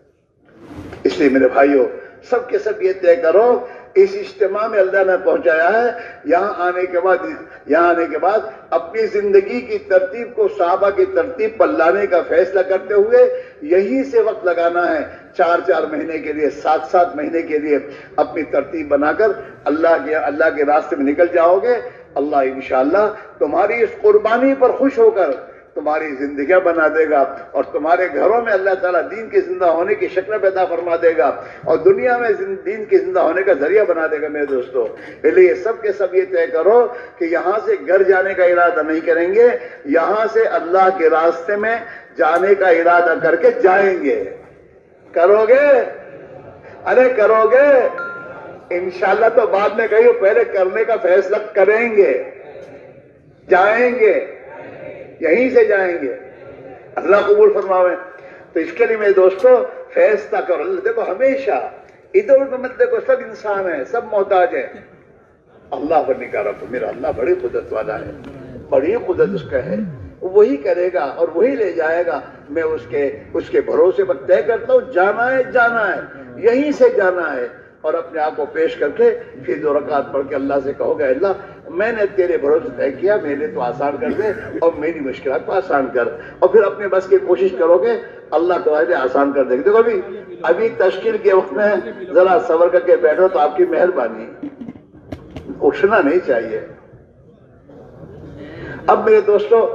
Speaker 1: اس لیے میرے بھائیوں سب کے سب یہ طے کرو، اس اجتماع میں اللہ نے پہنچایا ہے، یہاں آنے کے بعد یہاں آنے کے بعد اپنی زندگی کی ترتیب کو صحابہ کی ترتیب پر لانے کا فیصلہ کرتے ہوئے یہیں سے وقت لگانا ہے، چار چار مہینے کے لیے، سات سات مہینے کے لیے اپنی ترتیب بنا کر اللہ کے اللہ کے راستے میں نکل جاؤ گے۔ اللہ انشاءاللہ تمہاری اس قربانی پر خوش ہو کر تمہاری زندگیاں بنا دے گا، اور تمہارے گھروں میں اللہ تعالیٰ دین کے زندہ ہونے کی شکل پیدا فرما دے گا، اور دنیا میں دین کے زندہ ہونے کا ذریعہ بنا دے گا۔ میرے دوستو اس لیے سب کے سب یہ طے کرو کہ یہاں سے گھر جانے کا ارادہ نہیں کریں گے، یہاں سے اللہ کے راستے میں جانے کا ارادہ کر کے جائیں گے۔ کرو گے؟ ارے کرو گے؟ انشاءاللہ تو بعد میں کہیے، پہلے کرنے کا فیصلہ کریں گے، جائیں گے، یہیں سے جائیں گے، اللہ قبول فرماوے۔ تو اس کے لیے میرے دوستو فیصلہ کرو۔ اللہ دیکھو ہمیشہ ادھر ادھر مت دیکھو، سب انسان ہے، سب محتاج ہے، اللہ پر نگاہ رکھو، میرا اللہ بڑی قدرت والا ہے، بڑی قدرت اس کا ہے، وہی کرے گا اور وہی لے جائے گا۔ میں اس کے اس کے بھروسے پر طے کرتا ہوں، جانا ہے جانا ہے، یہیں سے جانا ہے، اور اپنے آپ کو پیش کر کے پھر دو رکعت پڑھ کے اللہ سے کہو گے اللہ میں نے تیرے بھروسے طے کیا، میرے تو آسان کر دے اور میری مشکلات کو آسان کر، اور پھر اپنے بس کی کوشش کرو گے اللہ تمہارے لیے آسان کر دے گا۔ دیکھو ابھی ابھی تشکیل کے وقت میں ذرا صبر کر کے بیٹھو تو آپ کی مہربانی، اٹھنا نہیں چاہیے۔ اب میرے دوستو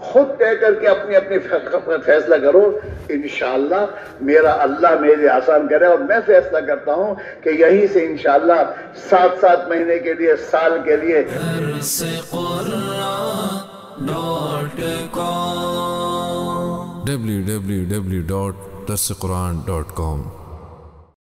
Speaker 1: خود طے کر کے اپنی اپنی فیصلہ کرو. انشاءاللہ میرا اللہ میرے آسان کرے. اور میں فیصلہ کرتا ہوں کہ یہیں سے انشاءاللہ سات سات مہینے کے لیے، سال کے لیے
Speaker 4: درس Quran dot com
Speaker 2: W W W dot درس قرآن ڈاٹ کام